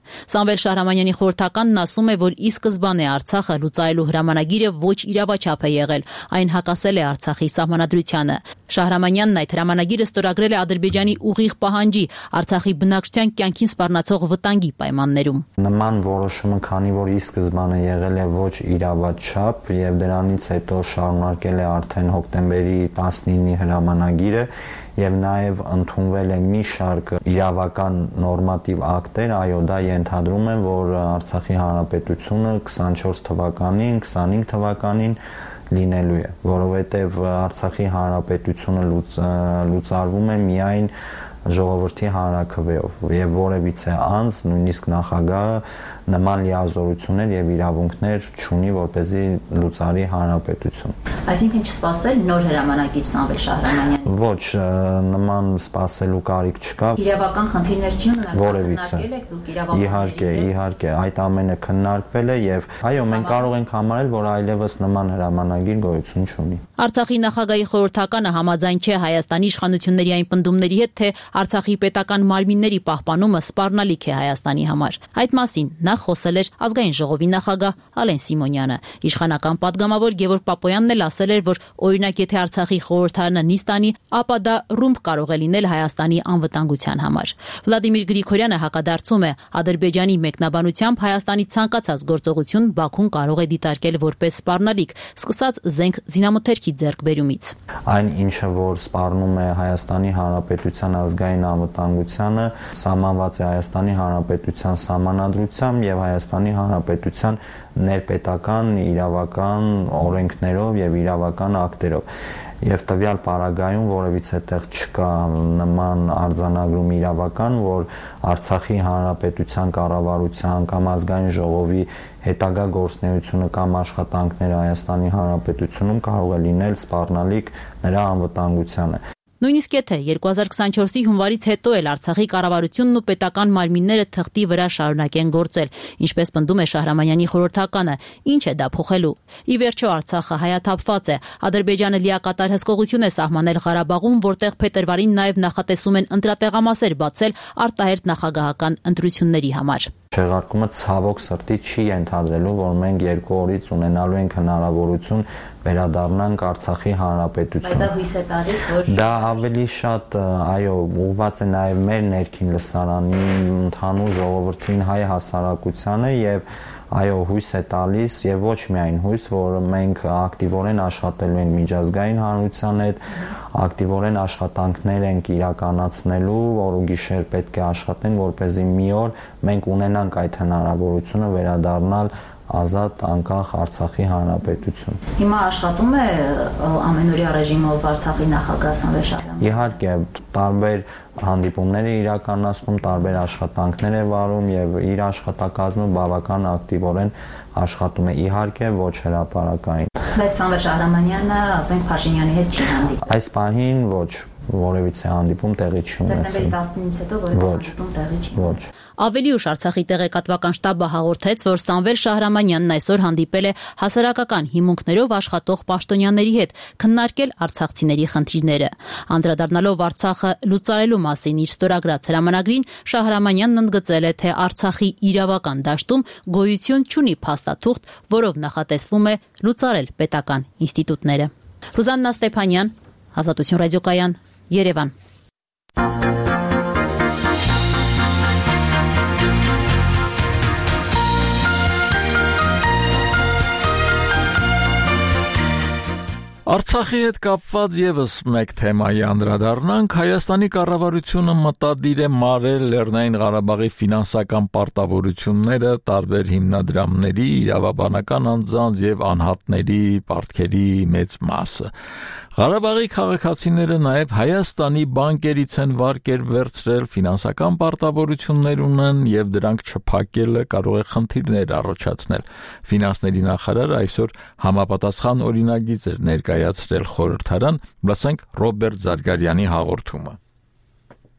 Սամվել Շահրամանյանի խորհրդականն ասում է, որ ի սկզբանե Արցախը լուծարելու հրամանագիրը ոչ իրավաչափ է եղել, այն հակասել է Արցախի սահմանադրությանը։ Շահրամանյանն այդ հրամանագիրը ստորագրել է Ադրբեջանի ուղիղ պահանջի, Արցախի բնակչության կյանքին սպառնացող վտանգի պայմաններում։ Նման որոշումը, քանի որ ի սկզբանե եղել է ոչ իրավաչափ եւ դրանից հետո շարունակել է արդեն հոկտեմբերի տասնինի հրամանագիրը եւ նաեւ ընդունվել է մի շարք իրավական նորմատիվ ակտեր, այո, դա ենթադրում է, որ Արցախի Հանրապետությունը քսանչորս թվականին, քսանհինգ թվականին լինելու է, որովհետեւ Արցախի Հանրապետությունը լուծ, լուծարվում է միայն ժողովրդի հանրաքվեով եւ որևիցե անձ, նույնիսկ նախագահը նման լիազորություններ եւ իրավունքներ չունի, որպեսզի լուծարի հանրապետություն։ Այսինքն չսպասել նոր հրամանագիր Սամվել Շահրամանյանից։ Ոչ, նման սպասելու կարիք չկա։ Իրավական խնդիրներ չի ունենալ, որևիցե։ Իհարկե, իհարկե, այդ ամենը քննարկվել է եւ այո, մենք կարող ենք համարել, որ այլևս նման հրամանագիր գոյություն չունի։ Արցախի նախագահի խորհրդականը համաձայն չէ Հայաստանի իշխանությունների այն պնդումների հետ, թե Արցախի պետական մարմինների պահպանումը սպառնալիք է Հայաստանի համար։ Այդ մասին նախ խոսել էր ազգային ժողովի նախագահ Ալեն Սիմոնյանը։ Իշխանական պատգամավոր Գևորգ Պապոյանն էլ ասել էր, որ օրինակ եթե Արցախի խորհրդարանը նիստ անի, ապա դա ռումբ կարող է լինել Հայաստանի անվտանգության համար։ Վլադիմիր Գրիգորյանը հակադարձում է, Ադրբեջանի մեկնաբանությամբ Հայաստանի ցանկացած գործողություն Բաքուն կարող է դիտարկել որպես սպառնալիք, սկսած զենք զինամթերքի ձեռքբերումից։ Այն ինչը որ սպառնում է Հայաստանի Հանրապետության ազգային անվտանգությանը, սահմանված է Հայաստանի Հանրապետության սահմանադրությամբ եւ Հայաստանի Հանրապետության ներպետական իրավական օրենքներով եւ իրավական ակտերով։ Եվ տվյալ պարագայում որևիցե տեղ չկա նման արձանագրում իրավական, որ Արցախի Հանրապետության կառավարության կամ ազգային ժողովի հետագա գործունեությունը կամ աշխատանքները Հայաստանի Հանրապետությունում կարող է լինել սպառնալիք նրա անվտանգությանը։ Նույնիսկ եթե երկու հազար քսանչորսի հունվարից հետո էլ Արցախի կառավարությունն ու պետական մարմինները թղթի վրա շարունակեն գործել, ինչպես պնդում է Շահրամանյանի խորհրդականը, ինչ է դա փոխելու։ Ի վերջո Արցախը հայաթափված է, Ադրբեջանը լիակատար հսկողություն է սահմանել Ղարաբաղում, որտեղ փետրվարին նաև նախատեսում են ընտրատեղամասեր բացել արտահերթ նախագահական ընտրությունների համար։ Չեղարկումը ցավոք սրտի չի ենթադրելու, որ մենք երկու օրից ունենալու ենք հնարավորություն վերադառնանք Արցախի Հանրապետություն։ Դա հույս է տալիս, որ դա ավելի շատ, այո, ուղղված է նաև մեր ներքին լսարանին, ընդհանուր ժողովրդին, հայ հասարակությանը եւ այո, հույս է տալիս եւ ոչ միայն հույս, որ մենք ակտիվորեն աշխատելու ենք միջազգային հանրության հետ, ակտիվորեն աշխատանքներ ենք իրականացնելու, որ ու գիշեր պետք է աշխատենք, որպեսզի մի օր մենք ունենանք այդ հնարավորությունը վերադառնալ ազատ անկախ Արցախի Հանրապետություն։ Հիմա աշխատում է ամենօրյա ռեժիմով Արցախի նախագահ Սամվել Շահրամանյանը։ Իհարկե, տարբեր հանդիպումներ է իրականացնում, տարբեր աշխատանքներ է վարում եւ իր աշխատակազմը բավական ակտիվորեն աշխատում է, իհարկե ոչ հրապարակային։ Բայց Սամվել Շահրամանյանը, ասենք, Փաշինյանի հետ չի հանդիպում։ Այս պահին ոչ, որևիցե հանդիպում տեղի չի ունեցել։ Սեպտեմբերի տասնինից հետո որևէ հանդիպում տեղի չի ունեցել։ Ավելի ուշ Արցախի տեղեկատվական շտաբը հաղորդեց, որ Սամվել Շահրամանյանն այսօր հանդիպել է հասարակական հիմունքներով աշխատող պաշտոնյաների հետ, քննարկել արցախցիների խնդիրները։ Անդրադառնալով Արցախը լուծարելու մասին իր ստորագրած հրամանագրին, Շահրամանյանն ընդգծել է, թե Արցախի իրավական դաշտում գոյություն չունի փաստաթուղթ, որով նախատեսվում է լուծարել պետական ինստիտուտները։ Ռուզաննա Ստեփանյան, Ազատություն ռադիոկայան, Երևան։ Արցախի հետ կապված եւս մեկ թեմայի անդրադառնանք, Հայաստանի կառավարությունը մտադիր է մարել Լեռնային Ղարաբաղի ֆինանսական պարտավորությունները տարբեր հիմնադրամների, իրավաբանական անձանց եւ անհատների պարտքերի մեծ մասը։ Ղարաբաղի քաղաքացիները նաև Հայաստանի բանկերից են վարկեր վերցրել, ֆինանսական պարտավորություններ ունեն եւ դրանք չփակելը կարող է խնդիրներ առաջացնել։ Ֆինանսների նախարարը այսօր համապատասխան օրինագիծ էր ներկայացրել խորհրդարան, լսենք Ռոբերտ Զարգարյանի հաղորդումը։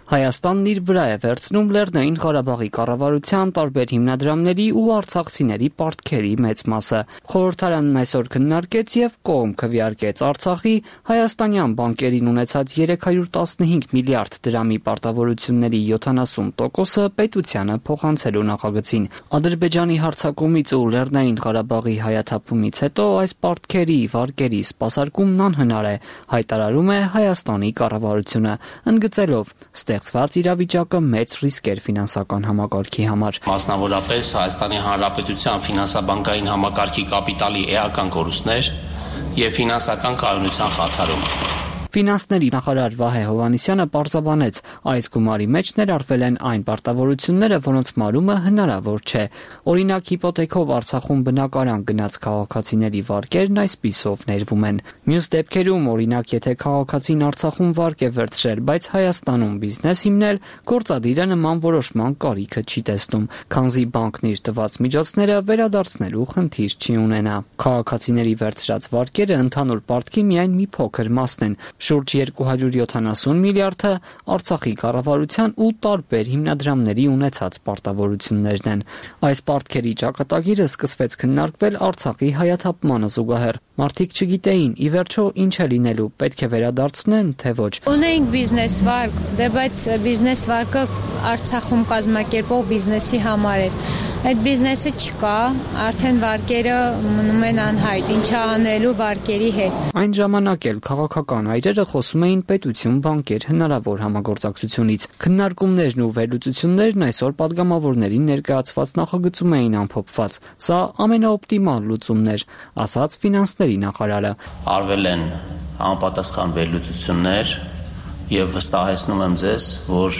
Հայաստանն իր վրա է վերցնում Լեռնային Ղարաբաղի կառավարության տարբեր հիմնադրամների ու արցախցիների պարտքերի մեծ մասը։ Խորհրդարանն այսօր քննարկեց եւ կողմ քվեարկեց Արցախի հայաստանյան բանկերին ունեցած երեք հարյուր տասնհինգ միլիարդ դրամի պարտավորությունների յոթանասուն տոկոսը պետությանը փոխանցելու նախագծին։ Ադրբեջանի հարձակումից ու Լեռնային Ղարաբաղի հայաթափումից հետո այս պարտքերի վարկերի սպասարկումն անհնար է, հայտարարում է Հայաստանի կառավարությունը, ընդգծելով ստեղծված իրավիճակը մեծ ռիսկ էր ֆինանսական համակարգի համար։ Մասնավորապես Հայաստանի Հանրապետության ֆինանսաբանկային համակարգի կապիտալի էական կորուստներ եւ ֆինանսական կայունության խաթարում։ Ֆինանսների նախարար Վահե Հովհաննիսյանը պարզաբանեց, այս գումարի մեջ ներառվել են այն պարտավորությունները, որոնց մարումը հնարավոր չէ։ Օրինակ, հիպոթեքով Արցախում բնակարան գնաց քաղաքացիների վարկերն այսպիսով ներվում են։ Մյուս դեպքերում, օրինակ, եթե քաղաքացին Արցախում վարկ է վերցրել, բայց Հայաստանում բիզնես հիմնել, գործադիրը նման որոշման կարիքը չի տեսնում, քանզի բանկն իր տված միջոցները վերադարձնելու խնդիր չի ունենա։ Քաղաքացիների վերցրած վարկերը ընդհանուր պարտքի միայն մի փոքր մասն են։ Շուրջ երկու հարյուր յոթանասուն միլիարդը Արցախի կառավարության ու տարբեր հիմնադրամների ունեցած պարտավորություններն են։ Այս պարտքերի ճակատագիրը սկսվեց քննարկվել Արցախի հայաթափմանը զուգահեռ։ Մարդիկ չգիտեին, ի վերջո ինչ է լինելու, պետք է վերադարձնեն, թե ոչ։ Ունեինք բիզնես վարկ, դե բայց բիզնես վարկը Արցախում կազմակերպող բիզնեսի համար էր։ Այդ բիզնեսը չկա, արդեն վարկերը մնում են անհայտ, ինչ անելու վարկերի հետ։ Այն ժամանակ էլ քաղաքական այրերը խոսում էին պետություն բանկեր հնարավոր համագործակցությունից։ Քննարկումներն ու վերլուծություններն այսօր падգամավորներին ներկայացված նախագծում էին ամփոփված։ Սա ամենաօպտիմալ լուծումն էր, ասաց ֆինանսների նախարարը։ Արվել են համապատասխան վերլուծություններ եւ վստահեցնում եմ ձեզ, որ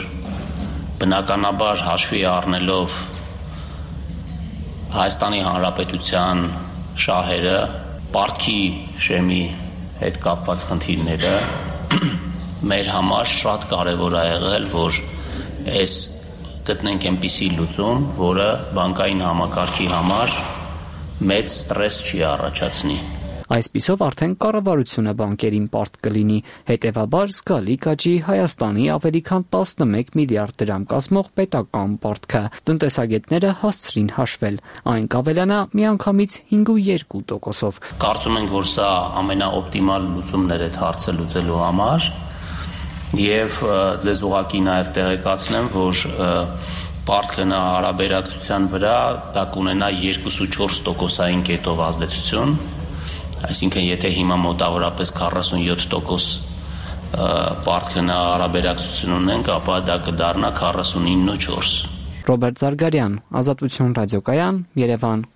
բնականաբար հաշվի առնելով Հայաստանի Հանրապետության շահերը, պարտքի շեմի հետ կապված խնդիրները մեր համար շատ կարևոր է եղել, որ այս գտնենք այնպիսի լուծում, որը բանկային համակարգի համար մեծ ստրես չի առաջացնի։ Այսպիսով արդեն կառավարությունը բանկերին պարտ կլինի, հետևաբար զգալի կաճի Հայաստանի ավելի քան տասնմեկ միլիարդ դրամ կազմող պետական պարտքը։ Տնտեսագետները հասցրին հաշվել, այն կավելանա միանգամից հինգ ու երկու տոկոսով։ Կարծում ենք, որ սա ամենաօպտիմալ լուծումն էր այդ հարցը լուծելու համար, եւ ձեզ ուղղակի նաեւ տեղեկացնեմ, որ պարտքը հարաբերակցության վրա դա կունենա երկու ու չորս տոկոսային կետով ազդեցություն։ Այսինքն, եթե հիմա մոտավորապես քառասունյոթ տոկոս պարտքը հարաբերակցություն ունենք, ապա դա կդառնա քառասունինը ու չորս։ Ռոբերտ Զարգարյան, Ազատություն ռադիոկայան, Երևան։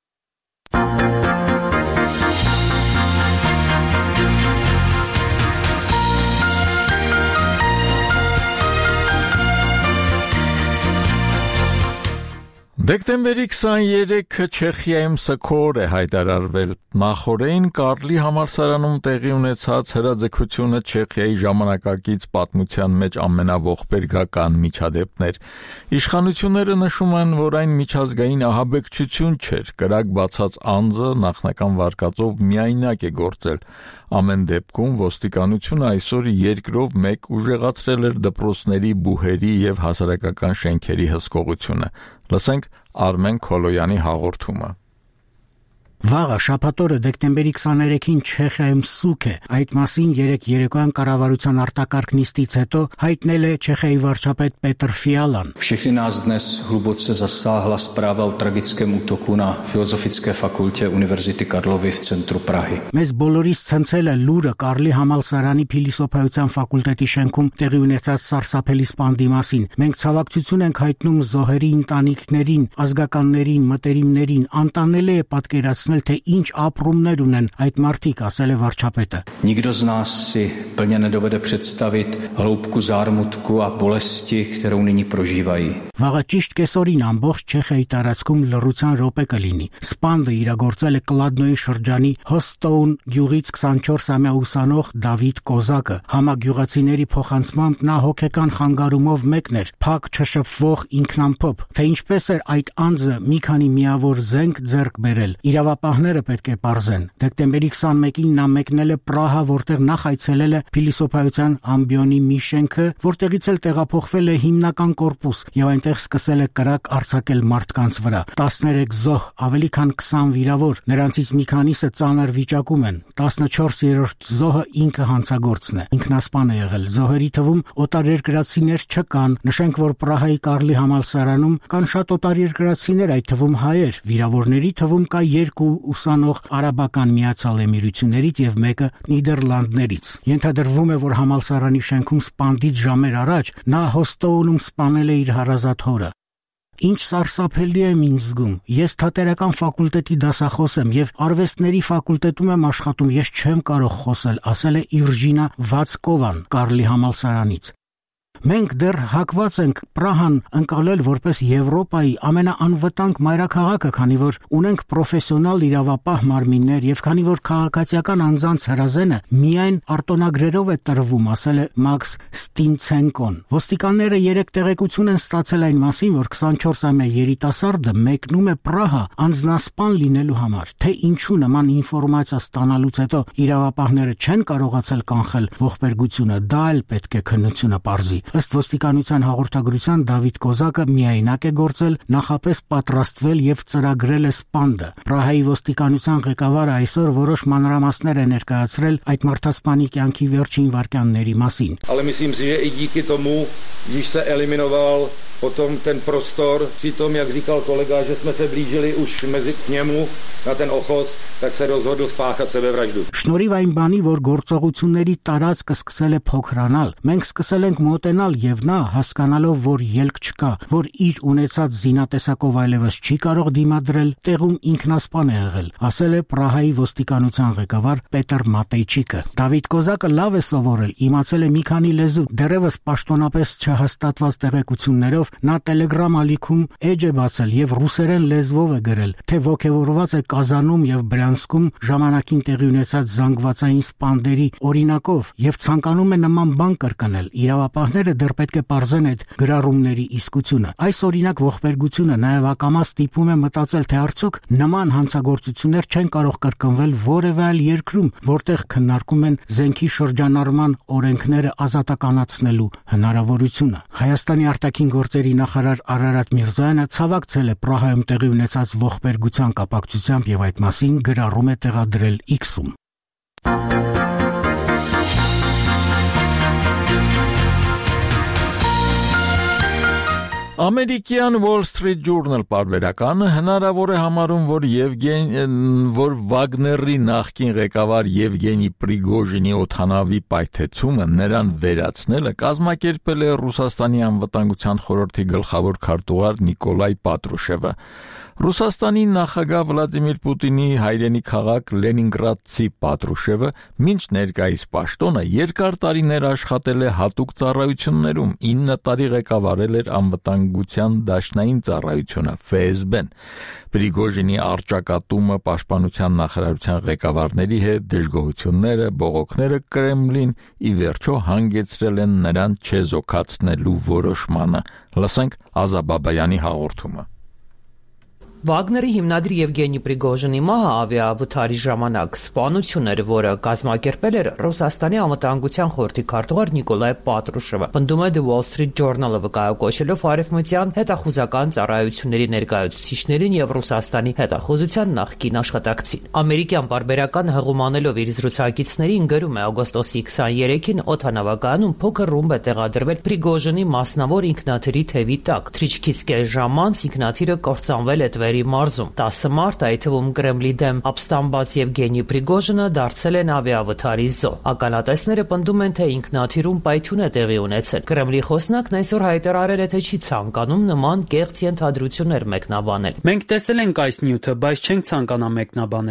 Դեկտեմբերի քսաներեքը Չեխիայում սգոր է հայտարարվել։ Նախորդին Կարլի համալսարանում տեղի ունեցած հրաձգությունը Չեխիայի ժամանակակից պատմության մեջ ամենաողբերգական միջադեպն էր։ Իշխանությունները նշում են, որ այն միջազգային ահաբեկչություն չէր, կրակ բացած անձը նախնական վարկածով միայնակ է գործել։ Ամեն դեպքում ոստիկանությունը այսօր երկրով մեկ ուժեղացրել էր դպրոցների, բուհերի եւ հասարակական շենքերի հսկողությունը։ Լսենք Արմեն Քոլոյանի հաղորդումը։ Վաղը շաբաթօրը դեկտեմբերի քսաներեքին Չեխիայում սուկ է։ Այդ մասին երեկ երեկոյան կառավարության արտակարգ նիստից հետո հայտնել է Չեխիայի վարչապետ Պետր Ֆիալան։ Všechny nás dnes hluboce zasáhla zpráva o tragickém útoku na Filozofické fakultě Univerzity Karlovy v centru Prahy. Մեզ բոլորիս ցնցել է լուրը Կարլի համալսարանի փիլիսոփայության ֆակուլտետի շենքում տեղի ունեցած սարսափելի սպանդի մասին։ Մենք ցավակցություն ենք հայտնում զոհերի ընտանիքներին, ազգականներին, մտերիմներին, անտանելի է պատկերացնել թե ինչ ապրումներ ունեն այդ մարդիկ, ասել է վարչապետը։ Nikdo z nás si plně nedovede představit hloubku zármutku a bolesti, kterou nyní prožívají. Վաղը ճիշտ կեսօրին ամբողջ Չեխիայի տարածքում լռության րոպե կլինի։ Սպանդը իրագործել է Կլադնոյի շրջանի Հոստոուն գյուղից քսանչորսամյա ուսանող Դավիթ Կոզակը։ Համագյուղացիների փոխանցմամբ նա հոգեկան խանգարումով մեկն էր, փակ չշփվող ինքնամփոփ, թե ինչպես էր այդ անձը մի քանի միավոր զենք ձեռք բերել։ Իրավապ իրավապահները պետք է պարզեն։ Դեկտեմբերի քսանմեկին նա մեկնել է Պրահա, որտեղ նախ այցելել է փիլիսոփայության ամբիոնի մի շենքը, որտեղից էլ տեղափոխվել է հիմնական կորպուս եւ այնտեղ սկսել է կրակ արձակել մարդկանց վրա։ տասներեք զոհ, ավելի քան քսան վիրավոր, նրանցից մի քանիսը ծանր վիճակում են։ տասնչորսերորդ զոհը ինքը հանցագործն է, ինքնասպան է եղել։ Զոհերի թվում օտարերկրացիներ չկան։ Նշենք, որ Պրահայի Կարլի համալսարանում կան շատ օտարերկրացիներ, այդ թվում հայեր։ Վիրավորների թվում կա երկու ուսանող Արաբական Միացյալ Էմիրություններից եւ մեկը Նիդերլանդներից։ Ենթադրվում է, որ համալսարանի շենքում սպանդից ժամեր առաջ նա հոստոունում սպանել է իր հարազատ հորը։ Ինչ սարսափելի եմ ինձ զգում։ Ես թատերական ֆակուլտետի դասախոս եմ եւ արվեստների ֆակուլտետում եմ աշխատում։ Ես չեմ կարող խոսել, ասել է Իրջինա Վացկովան Կարլի համալսարանից։ Մենք դեռ հակված ենք Պրահան ընկալել որպես Եվրոպայի ամենաանվտանգ մայրաքաղաքը, քանի որ ունենք պրոֆեսիոնալ իրավապահ մարմիններ եւ քանի որ քաղաքացիական անձանց հրազենը միայն արտոնագրերով է տրվում, ասել է Մաքս Ստինցենկոն։ Ոստիկանները երեք տեղեկություն են ստացել այն մասին, որ քսանչորսամյա երիտասարդը մեկնում է Պրահա անձնասպան լինելու համար։ Թե ինչու նման ինֆորմացիա ստանալուց հետո իրավապահները չեն կարողացել կանխել ողբերգությունը, դա էլ պետք է քննությունը պարզի։ Ըստ ոստիկանության հաղորդագրության Դավիթ Կոզակը միայնակ է գործել, նախապես պատրաստվել եւ ծրագրել է սպանդը։ Պրահայի ոստիկանության ղեկավարը այսօր որոշ մանրամասներ է ներկայացրել այդ մարդասպանի կյանքի վերջին վայրկյանների մասին։ Ale myslím si, že i díky tomu, když se eliminoval potom ten prostor, při tom, jak říkal kolega, že jsme se blížili už mezi k němu na ten ochos, tak se rozhodl spáchat sebevraždu. Շնորհիվ այն բանի, որ գործողությունների տարածքը սկսել է փոքրանալ, մենք սկսել ենք մոտենալ եւ նա հասկանալով, որ ելք չկա, որ իր ունեցած զինատեսակով այլևս չի կարող դիմադրել, տեղում ինքնասպան է եղել, ասել է Պրահայի ոստիկանության ղեկավար Պետր Մատեյչիկը։ Դավիթ Կոզակը լավ է սովորել, իմացել է մի քանի լեզու, դեռևս պաշտոնապես չհաստատված տեղեկություններով նա Telegram ալիքում էջ է բացել եւ ռուսերեն լեզվով է գրել, թե ոգևորված է Կազանում եւ Բրյանսկում ժամանակին տեղի ունեցած զանգվածային սպանդերի օրինակով եւ ցանկանում է նման բան կրկնել։ Իրավապահները դեռ պետք է պարզեն այդ գրառումների իսկությունը։ Այս օրինակ ողբերգությունը նաեւ ակամա ստիպում է մտածել, թե արդյոք նման հանցագործություններ չեն կարող կրկնվել որևէ այլ երկրում, որտեղ քննարկում են զենքի շրջանառման օրենքները ազատականացնելու հնարավորությունը։ Հայաստանի արտաքին գործերի նախարար Արարատ Միրզոյանը ցավակցել է Պրահայում տեղի ունեցած ողբերգության կապակցությամբ եւ այդ մասին գրառում է տեղադրել X-ում։ Ամերիկյան Wall Street Journal պարբերականը հնարավոր է համարում, որ Եվգեն որ Վագների նախկին ղեկավար Եվգենի Պրիգոժինի օթանավի պայթեցումը նրան վերացնելը կազմակերպել է Ռուսաստանի անվտանգության խորհրդի գլխավոր քարտուղար Նիկոլայ Պատրուշևը։ Ռուսաստանի նախագահ Վլադիմիր Պուտինի հայրենի քաղաք Լենինգրադցի Պատրուշևը մինչ ներկայիս պաշտոնը երկար տարիներ աշխատել է հատուկ ծառայություններում, ինը տարի ղեկավարել էր անվտանգության դաշնային ծառայությունը Ֆ S B-ն։ Պրիգոժինի առճակատումը պաշտպանության նախարարության ղեկավարների հետ դժգոհությունները, բողոքները Կրեմլին ի վերջո հանգեցրել են նրան չեզոքացնելու որոշմանը։ Լսենք Ազաբաբայանի հաղորդումը։ Վագների հիմնադիր Եվգենի Պրիգոժինի մահը ավիավթարի ժամանակ սպանություն էր, որը կազմակերպել էր Ռուսաստանի անվտանգության խորհրդի քարտուղար Նիկոլայ Պատրուշևը։ Պնդում է The Wall Street Journal-ը, վկայակոչելով արևմտյան հետախուզական ծառայությունների ներկայացուցիչներին եւ Ռուսաստանի հետախուզության նախկին աշխատակցին։ Ամերիկյան պարբերականը հղումանելով իր զրուցակիցներին գրում է օգոստոսի քսաներեքին օդանավակայանում փոքր ռումբ է տեղադրվել Պրիգոժինի մասնավոր ինքնաթիռի թևի տակ։ Թռիչքից կես ժամ անց ինքնաթիռը կործանվել է մարզում։ տասը մարտ այդ թվում Կրեմլի դեմ ապստամբած Եվգենի Պրիգոժինը դարձել են ավիավթարի զոհ։ Ականատեսները պնդում են, թե ինքնաթիռում պայթյուն է տեղի ունեցել։ Կրեմլի խոսնակն այսօր հայտարարել է, թե չի ցանկանում նման կեղծ ենթադրություններ մեկնաբանել։ Մենք տեսել ենք այս նյութը, բայց չենք ցանկանա մեկնաբանել այն։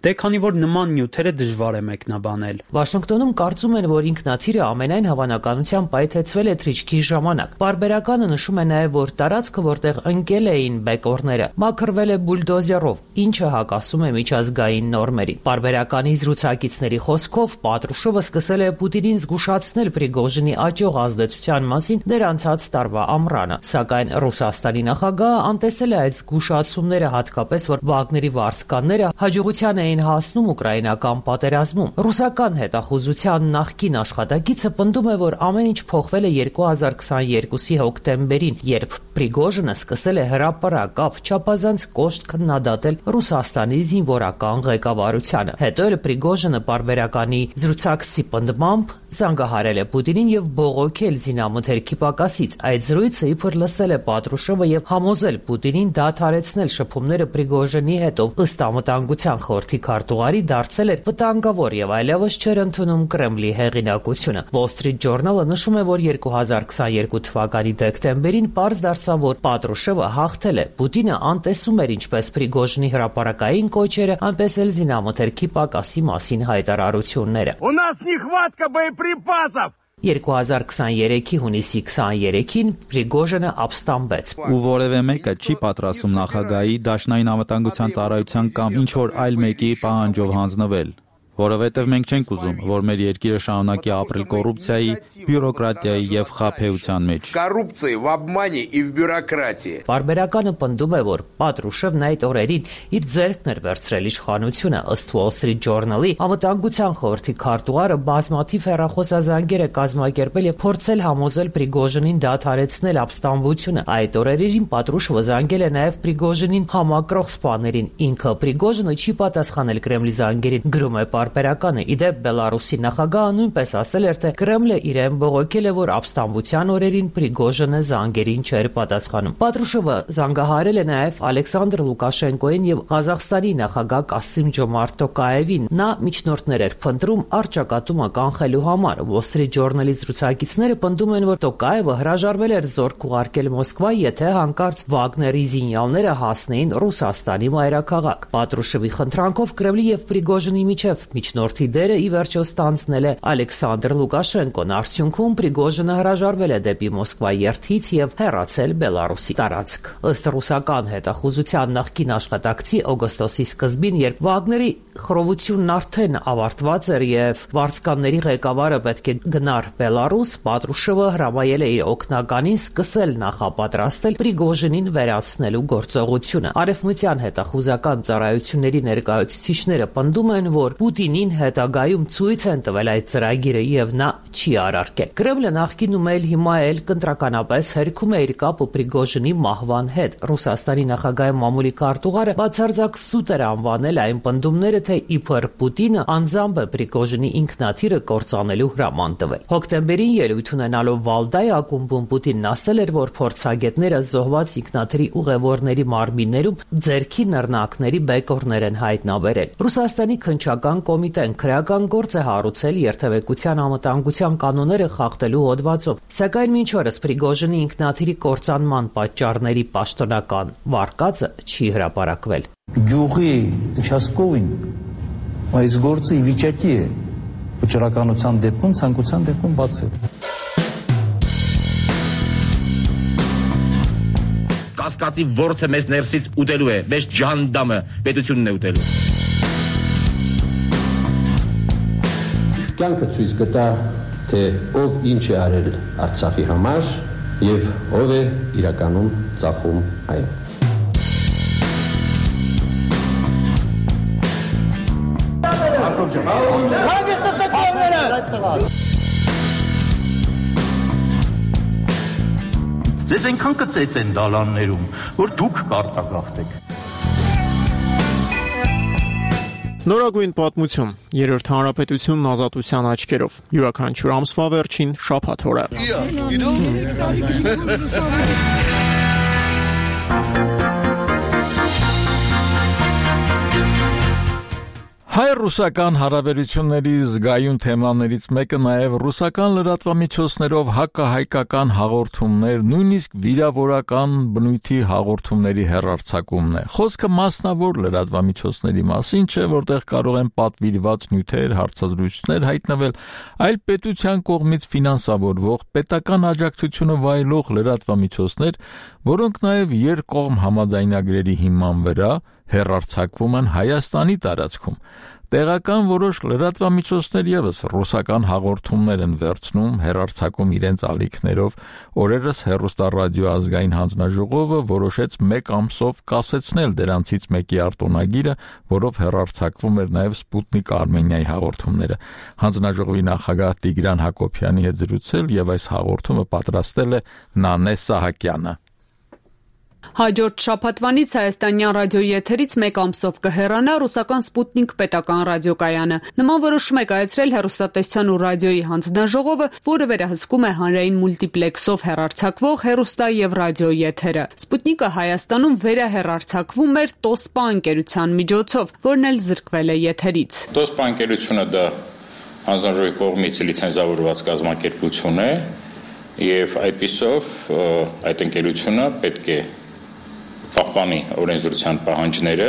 դե քանի որ նման նյութերը դժվար է մեկնաբանել։ Վաշինգտոնում կարծում են, որ ինքնաթիռը ամենայն հավանականությամբ պայթեցվել է թռիչքի ժամանակ։ Պարբերականը նշում է նաև, որ տարածքը, որտեղ ընկել էին բեկորները, մաքրվել է բուլդոզերով, ինչը հակասում է միջազգային նորմերին։ Պարբերականի զրուցակիցների խոսքով Պատրուշովը սկսել է Պուտինին զգուշացնել Պրիգոժինի աճող ազդեցության մասին դեր անցած տարվա ամռանը, սակայն Ռուսաստանի նախագահը անտեսել է այդ զգուշացումները, հատկապես որ Վագների վարձկանները հաջողության էին հասնում ուկրաինական պատերազմում։ Ռուսական հետախուզության նախկին աշխատակիցը պնդում է, որ ամեն ինչ փոխվել է երկու հազար քսաներկուսի հոկտեմբերին, երբ Պրիգոժինը սկսել է հրապարակավ չափազանց կոշտ քննադատել Ռուսաստանի զինվորական ղեկավարությանը։ Հետո էլ Պրիգոժինը պարբերականի զրուցակցի պնդմամբ զանգահարել է Պուտինին եւ բողոքել զինամթերքի պակասից։ Այդ զրույցը իբր լսել է Պատրուշովը եւ համոզել Պուտինին դադարեցնել շփումները Պրիգոժինի հետ, ով ըստ անվտանգության խորհրդի քարտուղարի դարձել էր վտանգավոր եւ այլևս չէր ընդունում Կրեմլի հեղինակությունը։ Wall Street Journal-ը նշում է, որ երկու հազար քսաներկու թվականի դեկտեմբերին պարզ դարձավ, որ Պատրուշովը հաղթել է։ Պուտինը անտեսում էր ինչպես Պրիգոժինի հրապարակային կոչերը, այնպես էլ զինամթերքի պակասի մասին հայտարարությունները։ У нас нехватка боеприпасов. երկու հազար քսաներեքի հունիսի քսաներեքին Պրիգոժինը ապստամբեց։ Ու որևէ մեկը չի պատրաստում նախագահի, Դաշնային անվտանգության ծառայության կամ ինչ որ այլ մեկի պահանջով հանձնվել, որովհետև մենք չենք ուզում, որ մեր երկիրը շարունակի ապրել կոռուպցիայի, բյուրոկրատիայի եւ խաբեության մեջ։ Коррупции, в обмане и в бюрократии. Պարբերականը պնդում է, որ Պատրուշովն այդ օրերին իր ձեռքն էր վերցրել իշխանությունը, ըստ Wall Street Journal-ի անվտանգության խորհրդի քարտուղարը բազմաթիվ հեռախոսազանգեր է կազմակերպել եւ փորձել համոզել Պրիգոժինին դադարեցնել ապստամբությունը։ Այդ օրերին Պատրուշովը զանգել է նաեւ Պրիգոժինին համակրող սպաներին։ Ինքը Պրիգոժինը չի պատասխանել Կրեմլի զանգերին, գրում է Պարբերականը։ Իդեպ Բելարուսի նախագահը նույնպես ասել էր, թե Կրեմլը իրեն բողոքել է, որ ապստամբության օրերին Պրիգոժինը զանգերին չէր պատասխանում։ Պատրուշովը զանգահարել է նաև Ալեքսանդր Լուկաշենկոին եւ Ղազախստանի նախագահ Կասիմ-Ջոմարտ Տոկաևին։ Նա միջնորդներ էր փնտրում առճակատումը կանխելու համար։ Wall Street Journal-ի զրուցակիցները պնդում են, որ Տոկաևը հրաժարվել էր զորք ուղարկել Մոսկվա, եթե հանկարծ Վագների զինյալները հասնեին Ռուսաստանի մայրաքաղաք։ Պատրուշովի խնդրանքով Կրեմլի եւ Պրիգոժինի միջև միջնորդի դերը ի վերջո ստանձնել է Ալեքսանդր Լուկաշենկոն։ Արդյունքում Պրիգոժինը հրաժարվել է դեպի Մոսկվա երթից եւ հեռացել Բելարուսի տարածք։ Ըստ ռուսական հետախուզության նախկին աշխատակցի օգոստոսի սկզբին, երբ Վագների խռովությունն արդեն ավարտված էր եւ վարձկանների ղեկավարը պետք է գնար Բելարուս, Պատրուշովը հրամայել է իր օգնականին սկսել նախապատրաստել Պրիգոժինին վերացնելու գործողությունը։ Արևմտյան հետախուզական ծառայությունների ներկայացուցիչները պնդում են, որ Պուտինին հետագայում ցույց են տվել այդ ծրագիրը եւ նա չի արարքել։ Կրեմլը նախկինում էլ հիմա էլ կընտրականապես հերքում է իր կապը Պրիգոժինի մահվան հետ։ Ռուսաստանի նախագահի մամուլի քարտուղարը բացարձակ սուտ էր անվանել այն պնդումները, թե իբր Պուտինը անձամբ է Պրիգոժինի ինքնաթիռը կործանելու հրաման տվել։ Հոկտեմբերին ելույթ ունենալով Վալդայի ակումբում Պուտինն ասել էր, որ փորձագետները զոհված ինքնաթիռի ուղևորների մարմիններում ձերքի նռնակների բեկորներ են հայտնաբերել։ Ռուսաստանի քննչական կոմիտեն քրեական գործ է հարուցել երթևեկության անվտանգության կանոնները խախտելու հոդվածով, սակայն մինչ օրս Պրիգոժինի ինքնաթիռի կործանման պատճառների պաշտոնական վարկածը չի հրապարակվել։ Գյուղի участковին այս գործը ի վիճակի է վճռականության դեպքում, ցանկության դեպքում բացել։ Կասկածի ворթը մեզ ներսից ուտելու է, մեզ ջանդամը պետությունն է ուտելու։ Կյանքը ցույց կտա, թե ով ինչ է արել Արցախի համար եւ ով է իրականում ծախում այն։ Ձեզ այնքան կծեց են դալաններում, որ դուք կարտագաղթեք։ Նորագույն պատմություն, երրորդ հանրապետությունն ազատության աչքերով, յուրաքանչյուր ամսվա վերջին շաբաթ օրը։ Հայ-ռուսական հարաբերությունների զգայուն թեմաներից մեկը նաև ռուսական լրատվամիջոցներով հակահայկական հաղորդումներ, նույնիսկ վիրավորական բնույթի հաղորդումների հեռարձակումն է։ Խոսքը մասնավոր լրատվամիջոցների մասին չէ, որտեղ կարող են պատվիրված նյութեր, հարցազրույցներ հայտնվել, այլ պետության կողմից ֆինանսավորվող, պետական աջակցությունը վայելող լրատվամիջոցներ, որոնք նաև երկկողմ համաձայնագրերի հիման վրա հեռարձակվում են Հայաստանի տարածքում։ Տեղական որոշ լրատվամիջոցներ ևս ռուսական հաղորդումներ են վերցնում, հեռարձակում իրենց ալիքներով։ Օրերս հեռուստառադիո ազգային հանձնաժողովը որոշեց մեկ ամսով կասեցնել դրանցից մեկի արտոնագիրը, որով հեռարձակվում էր նաև Սպուտնիկ Արմենիայի հաղորդումները։ Հանձնաժողովի նախագահ Տիգրան Հակոբյանի հետ զրուցել եւ այս հաղորդումը պատրաստել է Նանե Սահակյանը։ Հաջորդ շաբաթվանից հայաստանյան ռադիոյի եթերից մեկ ամսով կհեռանա ռուսական Սպուտնիկ պետական ռադիոկայանը։ Նման որոշում է կայացրել հեռուստատեսության ու ռադիոյի հանձնաժողովը, որը վերահսկում է հանրային մուլտիպլեքսով հեռարձակվող հեռուստա եւ ռադիո եթերը։ Սպուտնիկը Հայաստանում վերահեռարձակվում էր Տոսպա ընկերության միջոցով, որն էլ զրկվել է եթերից։ Տոսպա ընկերությունը դա հանձնաժողովի կողմից լիցենզավորված կազմակերպություն է եւ այդպիսով այդ ընկերությունը պետք է պահպանի օրենսդրության պահանջները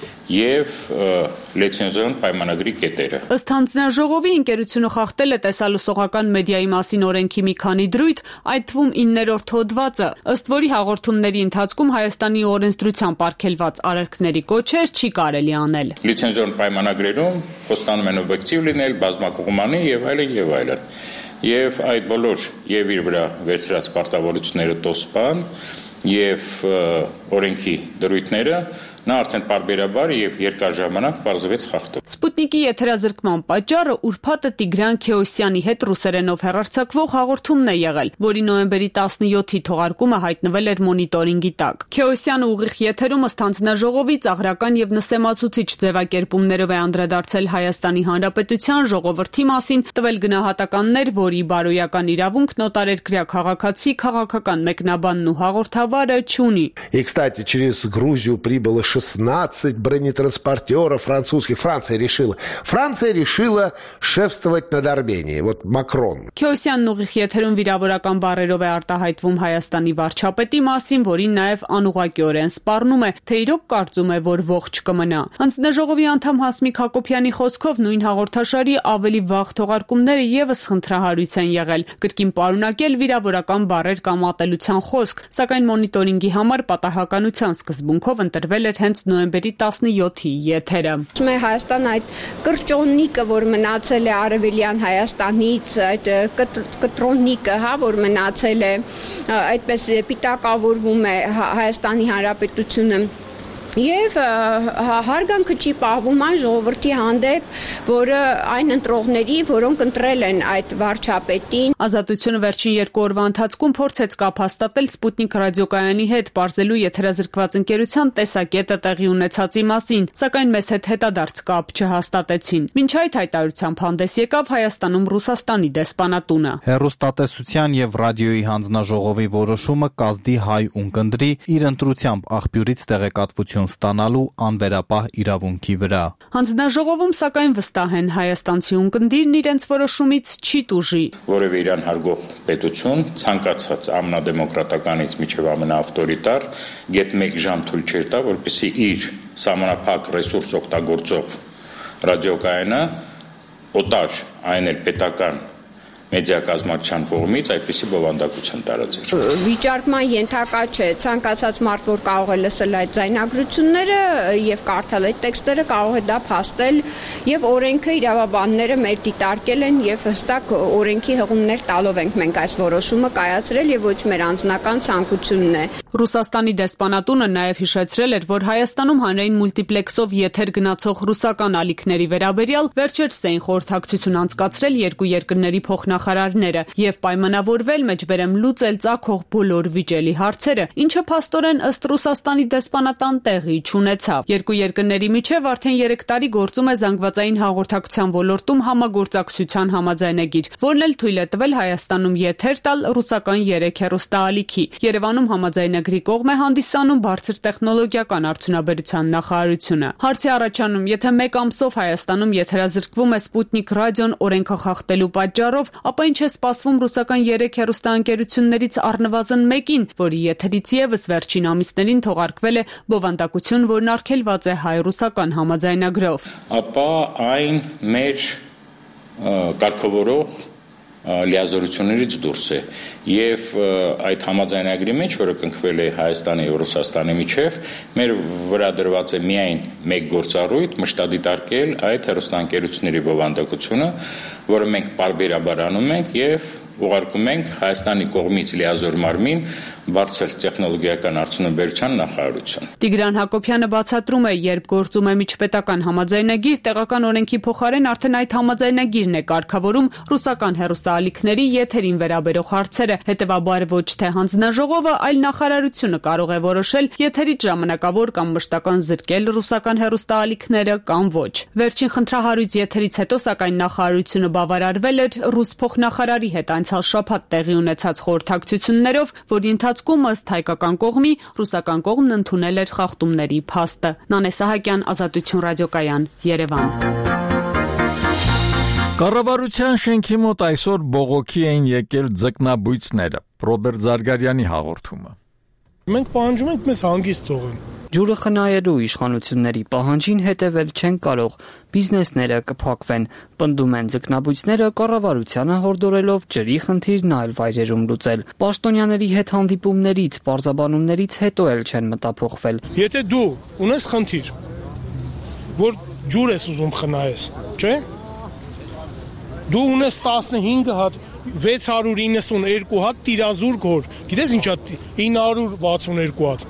եւ լիցենզիոն պայմանագրի կետերը։ Ըստ հանձնաժողովի ընկերությունը խախտել է տեսալուսողական մեդիայի մասին օրենքի մի քանի դրույթ, այդ թվում իններորդ հոդվածը, ըստ որի հաղորդումների ընթացքում Հայաստանի օրենսդրությամբ արգելված արարքների կոչեր չի կարելի անել։ Լիցենզիոն պայմանագրերում խոստանում են օբյեկտիվ լինել, բազմակողմանի եւ այլն եւ այլն։ Եվ այդ բոլոր եւ իր վրա վերցրած պարտավորությունները Տոսպան եւ օրենքի դրույթները նա արդեն պարբերաբար եւ երկար ժամանակ պարզվեց խախտել։ Սպուտնիկի եթերազրկման պատճառը ուրբաթը Տիգրան Քեոսյանի հետ ռուսերենով հեռարձակվող հաղորդումն է եղել, որի նոյեմբերի տասնյոթի թողարկումը հայտնվել էր մոնիտորինգի տակ։ Քեոսյանը ուղիղ եթերում ըստ հանձնաժողովի ծաղրական եւ նսեմացուցիչ ձևակերպումներով է անդրադարձել Հայաստանի Հանրապետության ժողովրդի մասին, տվել գնահատականներ, որի բարոյական իրավունք նոտարերկրյա քաղաքացի քաղաքական մեկնաբանն ու հաղորդավարը չունի։ И, кстати, через Грузию прибыло шестнадцать бронетранспортеров французских. Франция решила. Франция решила шефствовать над Арменией. Вот Макрон. Քեոսյանն ուղիղ եթերում վիրավորական բառերով է արտահայտվում Հայաստանի վարչապետի մասին, որին նաև անուղղակիորեն սպառնում է, թե իրոք կարծում է, որ ողջ կմնա։ Հանձնաժողովի անդամ Հասմիկ Հակոբյանի խոսքով նույն հաղորդաշարի ավելի վաղ թողարկումները եւս խնդրահարույց են եղել, կրկին պարունակել վիրավորական բառեր կամ ատելության խոսք, սակայն մոնիտորինգի համար պատահականության սկզբունքով ընտրվել էր հենց նոյեմբերի տասնյոթի եթերը։ Հայաստան այդ կրճոննիկը, որ մնացել է արևելյան Հայաստանից, այդ կտրոննիկը, հա, որ մնացել է, այդպես պիտակավորվում է Հայաստանի Հանրապետությունը Եվ հարգանքը չի պահվում այն ժողովրդի հանդեպ, որը այն ընտրողների, որոնք ընտրել են այդ վարչապետին։ Ազատությունը վերջին երկու օրվա ընթացքում փորձեց կապ հաստատել Սպուտնիկ ռադիոկայանի հետ, բարձելու եթերազրկված ընկերության տեսակետը տեղի ունեցածի մասին, սակայն մեզ հետ հետադարձ կապ չհաստատեցին։ Մինչ այդ հայտարարությամբ հանդես եկավ Հայաստանում Ռուսաստանի դեսպանատունը։ Հեռուստատեսության եւ ռադիոյի հանձնաժողովի որոշումը կազդի հայ ունկնդրի իր ընտրությամբ աղբյուրից տեղեկատվություն ստանալու անվերապահ իրավունքի վրա։ Հանձնաժողովում սակայն վստահ են հայաստանցի ունկնդիրն իրենց որոշումից չի տուժի։ Որևէ իրան հարգող պետություն ցանկացած ամենադեմոկրատականից միջև ամենաավտորիտար գետ մեկ ժամ թույլ չէր տա, որպեսզի իր սահմանափակ ռեսուրս օգտագործող ռադիոկայանը օտար, այն էլ պետական մեդիա կազմակերպության կողմից այդպիսի բովանդակություն տարածեր։ Վիճարկման ենթակա չէ, ցանկացած մարդ, որ կարող է լսել այդ ձայնագրությունները եւ կարդալ այդ տեքստերը, կարող է դա փաստել եւ օրենքը իրավաբանները մեր դիտարկել են եւ հստակ օրենքի հղումներ տալով ենք մենք այս որոշումը կայացրել եւ ոչ մեր անձնական ցանկությունն է։ Ռուսաստանի դեսպանատունը նաեւ հիշեցրել էր, որ Հայաստանում հանրային մուլտիպլեքսով եթեր գնացող ռուսական ալիքների վերաբերյալ վերջերս էին խորհրդակցություն անցկացրել երկու երկրների փոխնախ փոխնախարարները եւ պայմանավորվել մեջբերեմ լուծել ցակող բոլոր վիճելի հարցերը, ինչը փաստորեն ըստ Ռուսաստանի դեսպանատան տեղի չունեցավ։ Երկու երկրների միջև արդեն երեք տարի գործում է զանգվածային հաղորդակցության ոլորտում համագործակցության համաձայնագիր, որն էլ թույլ է տվել Հայաստանում եթեր տալ ռուսական երեք հեռուստաալիքի։ Երևանում համաձայնագրի կողմ է հանդիսանում բարձր տեխնոլոգիական արդյունաբերության նախարարությունը։ Հարցի առաջանում, եթե մեկ ամսով Հայաստանում եթերազրկվում է Սպուտնիկ ռադիոն օրենքը խախտելու պատճառով, ապա ինչ է սպասվում ռուսական երեք հեռուստաընկերություններից առնվազն մեկին, որի եթերից եւս վերջին ամիսներին թողարկվել է բովանդակություն, որն արգելված է հայ-ռուսական համաձայնագրով։ Ապա այն մեր կարգավորող լիազորություններից դուրս է եւ այդ համաձայնագրի մեջ, որը կնքվել է Հայաստանի եւ Ռուսաստանի միջեւ, մեր վրա դրված է միայն մեկ գործառույթ մշտադիտարկել այդ հեռուստաընկերությունների բովանդակությունը, որը մենք պարբերաբար անում ենք եւ ուղարկում ենք Հայաստանի կողմից լիազոր մարմին բարձր տեխնոլոգիական արդյունաբերության նախարարություն։ Տիգրան Հակոբյանը բացատրում է, երբ գործում է միջպետական համաձայնագիր, տեղական օրենքի փոխարեն արդեն այդ համաձայնագիրն է կարգավորում ռուսական հեռուստաալիքների եթերին վերաբերող հարցերը, հետևաբար ոչ թե հանձնաժողովը, այլ նախարարությունը կարող է որոշել եթերից ժամանակավոր կամ մշտական զրկել ռուսական հեռուստաալիքները կամ ոչ։ Վերջին խնդրահարույց եթերից հետո սակայն նախարարությունը բավարարվել էր ռուս փոխնախարարի հետ անցյալ շաբաթ տեղի ունեցած խորհրդակցություններով, որի ընթացքում ըստ հայկական կողմի ռուսական կողմն ընդունել էր խախտումների փաստը։ Նանե Սահակյան, Ազատություն ռադիոկայան, Երևան։ Կառավարության շենքի մոտ այսօր բողոքի էին եկել ձկնաբույծները։ Ռոբերտ Զարգարյանի հաղորդումը։ Մենք պահանջում ենք մեզ հանգիստ թողեն։ Ջուրը խնայելու իշխանությունների պահանջին հետևել չեն կարող, բիզնեսները կփակվեն, պնդում են ձկնաբույծները կառավարությանը հորդորելով ջրի խնդիրն այլ վայրերում լուծել։ Պաշտոնյաների հետ հանդիպումներից, պարզաբանումներից հետո էլ չեն մտափոխվել։ Եթե դու ունես խնդիր, որ ջուր ես ուզում խնայես, չէ՞։ Դու ունես տասնհինգ հատ, վեց հարյուր իննսունհինգ հատ տիրազուրկ հոր, գիտես ինչա ինը հարյուր վաթսունհինգ հատ։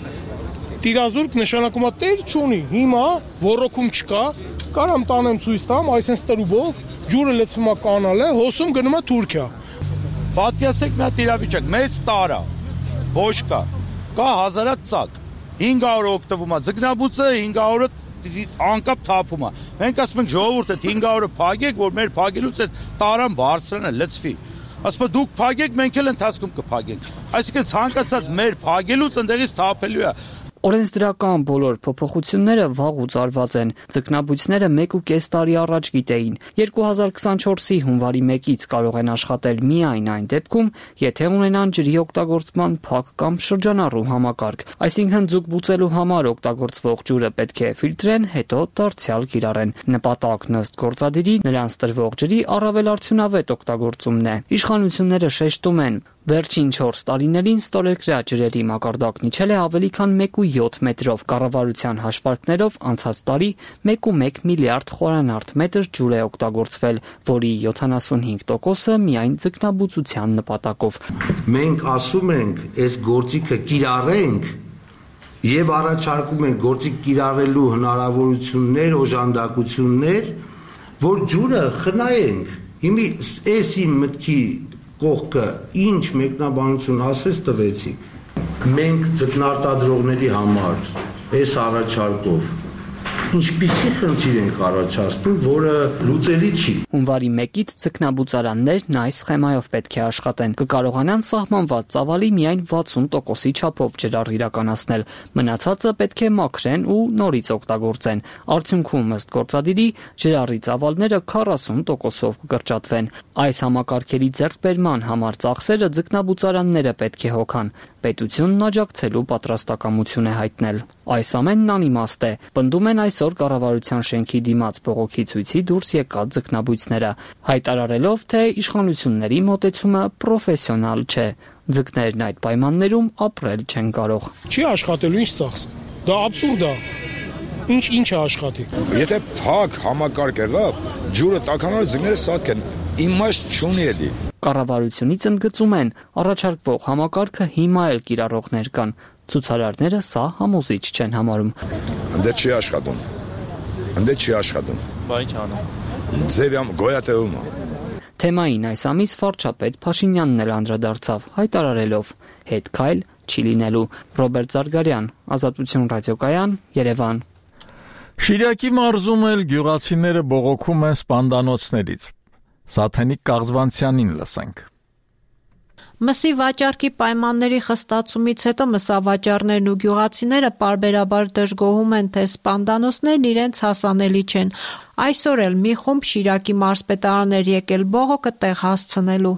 Տիրազուրկ նշանակում է տեր չունի, հիմա ոռոգում չկա, կարամ տանեմ ցույց տամ, այսպես տրուբով ջուրը լցվում է կանալը, հոսում գնում է Թուրքիա։ Պատկերացեք մի հատ իրավիճակ, մեծ տարա, ոչ կա, կա հազարատ ծակ, հինգ հարյուր օգտվում է, ձկնաբույծը հինգ հարյուրը անկապ թափում է։ Մենք ասում ենք ժողովուրդ այդ հինգ հարյուրը փակեք, որ մեր փակելուց այդ տարան բարձրանա, լցվի։ Ասում դուք փակեք, մենք էլ ընթացքում կփակենք։ Այսինքն ցանկացած մեր փակելուց ընդեղից թափելու է։ Օրենսդրական բոլոր փոփոխությունները վաղուց արված են։ Ձկնաբույծները մեկ ու կես տարի առաջ գիտեին։ երկու հազար քսանչորսի հունվարի մեկից կարող են աշխատել միայն այն դեպքում, եթե ունենան ջրի օգտագործման փակ կամ շրջանառու համակարգ։ Այսինքն ձուկ բուծելու համար օգտագործվող ջուրը պետք է ֆիլտրեն, հետո դարձյալ կիրառեն։ Նպատակն ըստ գործադիրի նրանց տրվող ջրի առավել արդյունավետ օգտագործումն է։ Իշխանությունները շեշտում են, վերջին չորս տարիներին ստորերկրյա ջրերի մակարդակն իջել է ավելի քան մեկ ու յոթ մետրով։ Կառավարության հաշվարկներով անցած տարի մեկ ու մեկ միլիարդ խորանարդ մետր ջուր է օգտագործվել, որի յոթանասունհինգ տոկոսը միայն ձկնաբուծության նպատակով։ Մենք ասում ենք, այս գործիքը կիրառենք եւ առաջարկում ենք գործիք կիրառելու հնարավորություններ, օժանդակություններ, որ ջուրը խնայենք։ Հիմի էսի մտքի կողքը ինչ մեկնաբանություն ասես տվեցիք։ Մենք ձկնարտադրողների համար այս առաջարկով ինչպիսի խնդիր ենք առաջացնում, որը լուծելի չի։ Հունվարի մեկից ձկնաբուծարաններն այս սխեմայով պետք է աշխատեն։ Կկարողանան սահմանված ծավալի միայն վաթսուն տոկոսի չափով ջրառ իրականացնել։ Մնացածը պետք է մաքրեն ու նորից օգտագործեն։ Արդյունքում ըստ գործադիրի ջրառի ծավալները քառասուն տոկոսով կկրճատվեն։ Այս համակարգերի ձեռքբերման համար ծախսերը ձկնաբուծարանները պետք է հոգան։ Պետությունն աջակցելու պատրաստակամություն է հայտնել։ Այս ամենն անիմաստ է, պնդում են այսօր կառավարության շենքի դիմաց բողոքի ցույցի դուրս եկած ձկնաբույծները, հայտարարելով, թե իշխանությունների մոտեցումը պրոֆեսիոնալ չէ։ Ձկներն այդ պայմաններում ապրել չեն կարող։ Չի աշխատելու, ինչ ծախս։ Դա աբսուրդ է։ Ինչ ինչ է աշխատի։ Եթե փակ համակարգ եղավ, ջուրը տաքանալու ձկները սատկ են, իմաստ չունի էլի։ Կառավարությունից ընդգծում են, առաջարկվող համակարգը հիմա էլ կիրառողներ կան։ Ցուցարարները սա համոզիչ չեն համարում։ Ընդ չի աշխատում։ Ընդ չի աշխատում։ Բայ չանա։ Ձևյամ գոյատևում է։ Թեմային այս ամիս վարչապետ Փաշինյանն էլ անդրադարձավ, հայտարարելով. «Հետ քայլ չի լինելու»։ Ռոբերտ Զարգարյան, Ազատություն ռադիոկայան, Երևան։ Շիրակի մարզում էլ գյուղացիները բողոքում են սպանդանոցներից։ Սաթենիկ Կաղզվանցյանին լսենք։ Մսի վաճառքի պայմանների խստացումից հետո մսավաճառներն ու գյուղացիները պարբերաբար դժգոհում են, թե սպանդանոցներն իրենց հասանելի չեն։ Այսօր էլ մի խումբ Շիրակի մարզպետարան էր եկել բողոքը տեղ հասցնելու։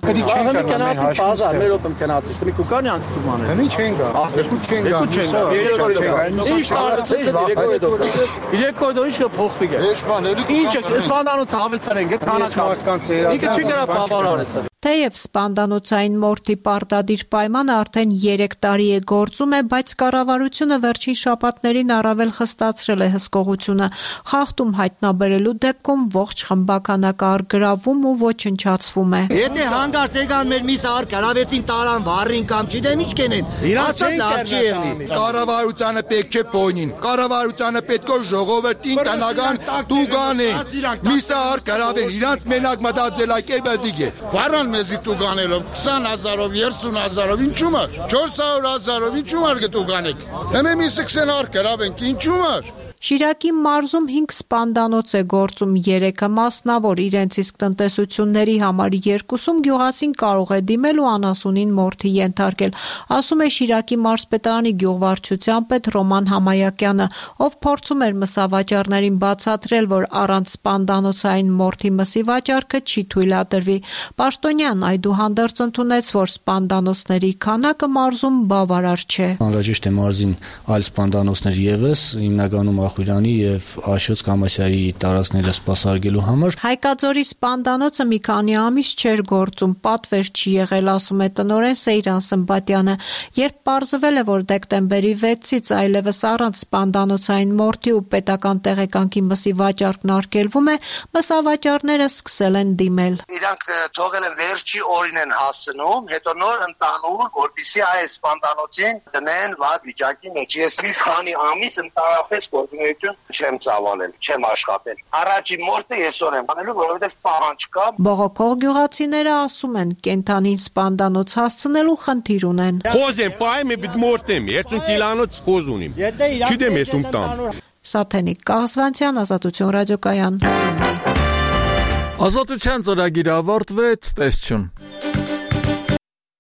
Թեև սպանդանոցային մորթի պարտադիր պայմանը արդեն երեք տարի է գործում է, բայց կառավարությունը վերջին շաբաթներին առավել խստացրել է հսկողությունը։ Խախտում հայտնաբերելու դեպքում ողջ խմբականակը գրավում ու ոչնչացվում է։ Եթե հանգարց եկան մեր միսը արգարավեցին տարան վառին կամ չգիտեմ ինչ կենեն։ Իրանց լավ չի եղնի։ Կառավարությանը պետք չէ պոյնին։ Կառավարությանը պետք է ժողովրդին տնական տուգանեն։ Միսը արգարավեն, իրանց մենակ մտածելակերպը դիգ է։ Վառան մեզի տուգանելով քսան հազարով, երեսուն հազարով, ինչու՞ մար։ չորս հարյուր հազարով, ինչու՞ մար գտուգանեք։ Հեմե միսը քսան արգարավենք, ինչու՞ մար։ Շիրակի մարզում հինգ սպանդանոց է գործում, երեքը մասնավոր, իրենց իսկ տնտեսությունների համար երկուսում գյուղացին կարող է դիմել ու անասունին մորթի ենթարկել, ասում է Շիրակի մարզպետարանի գյուղվարչության պետ Ռոման Համայակյանը, ով փորձում էր մսավաճառներին բացատրել, որ առանց սպանդանոցային մորթի մսի վաճառքը չի թույլատրվի։ Պաշտոնյան այդուհանդերձ ընդունեց, որ սպանդանոցների քանակը մարզում բավարար չէ։ Անհրաժեշտ է մարզին այլ սպանդանոցներ ևս, հիմնականում Ախուրյանի եւ Աշոց Կամասյայի տարածքները սպասարկելու համար։ Հայկաձորի սպանդանոցը մի քանի ամիս չէր գործում, պատվեր չի եղել, ասում է տնօրեն Սեյրան Սմբատյանը։ Երբ պարզվել է, որ դեկտեմբերի վեցից այլևս առանց սպանդանոցային մորթի ու պետական տեղեկանքի մսի վաճառքն արգելվում է, մսավաճառները սկսել են դիմել։ Իրանք թողել են վերջի օրին են հասնում, հետո նոր ընտանուր, որպեսզի այս սպանդանոցին դնեն վատ վիճակի մեջ։ Ես մի քանի ամիս ընդհանրապես գործունեություն չեմ ծավալել, չեմ աշխատել։ Առաջի մորթը այսօր եմ անելու, որովհետև պահանջ կա։ Բողոքող գյուղացիները ասում են, կենթանին սպանդանոց հասցնելու խնդիր ունեն։ Խոզ եմ, պայմ եմ, մորթ եմ, երեսուն կիլանոց խոզ ունիմ։ Չդեմ ես ում տամ։ Սաթենիկ Կաղզվանցյան, Ազատություն ռադիոկայան։ Ազատության ծրագիրը ավարտվեց, տեսություն։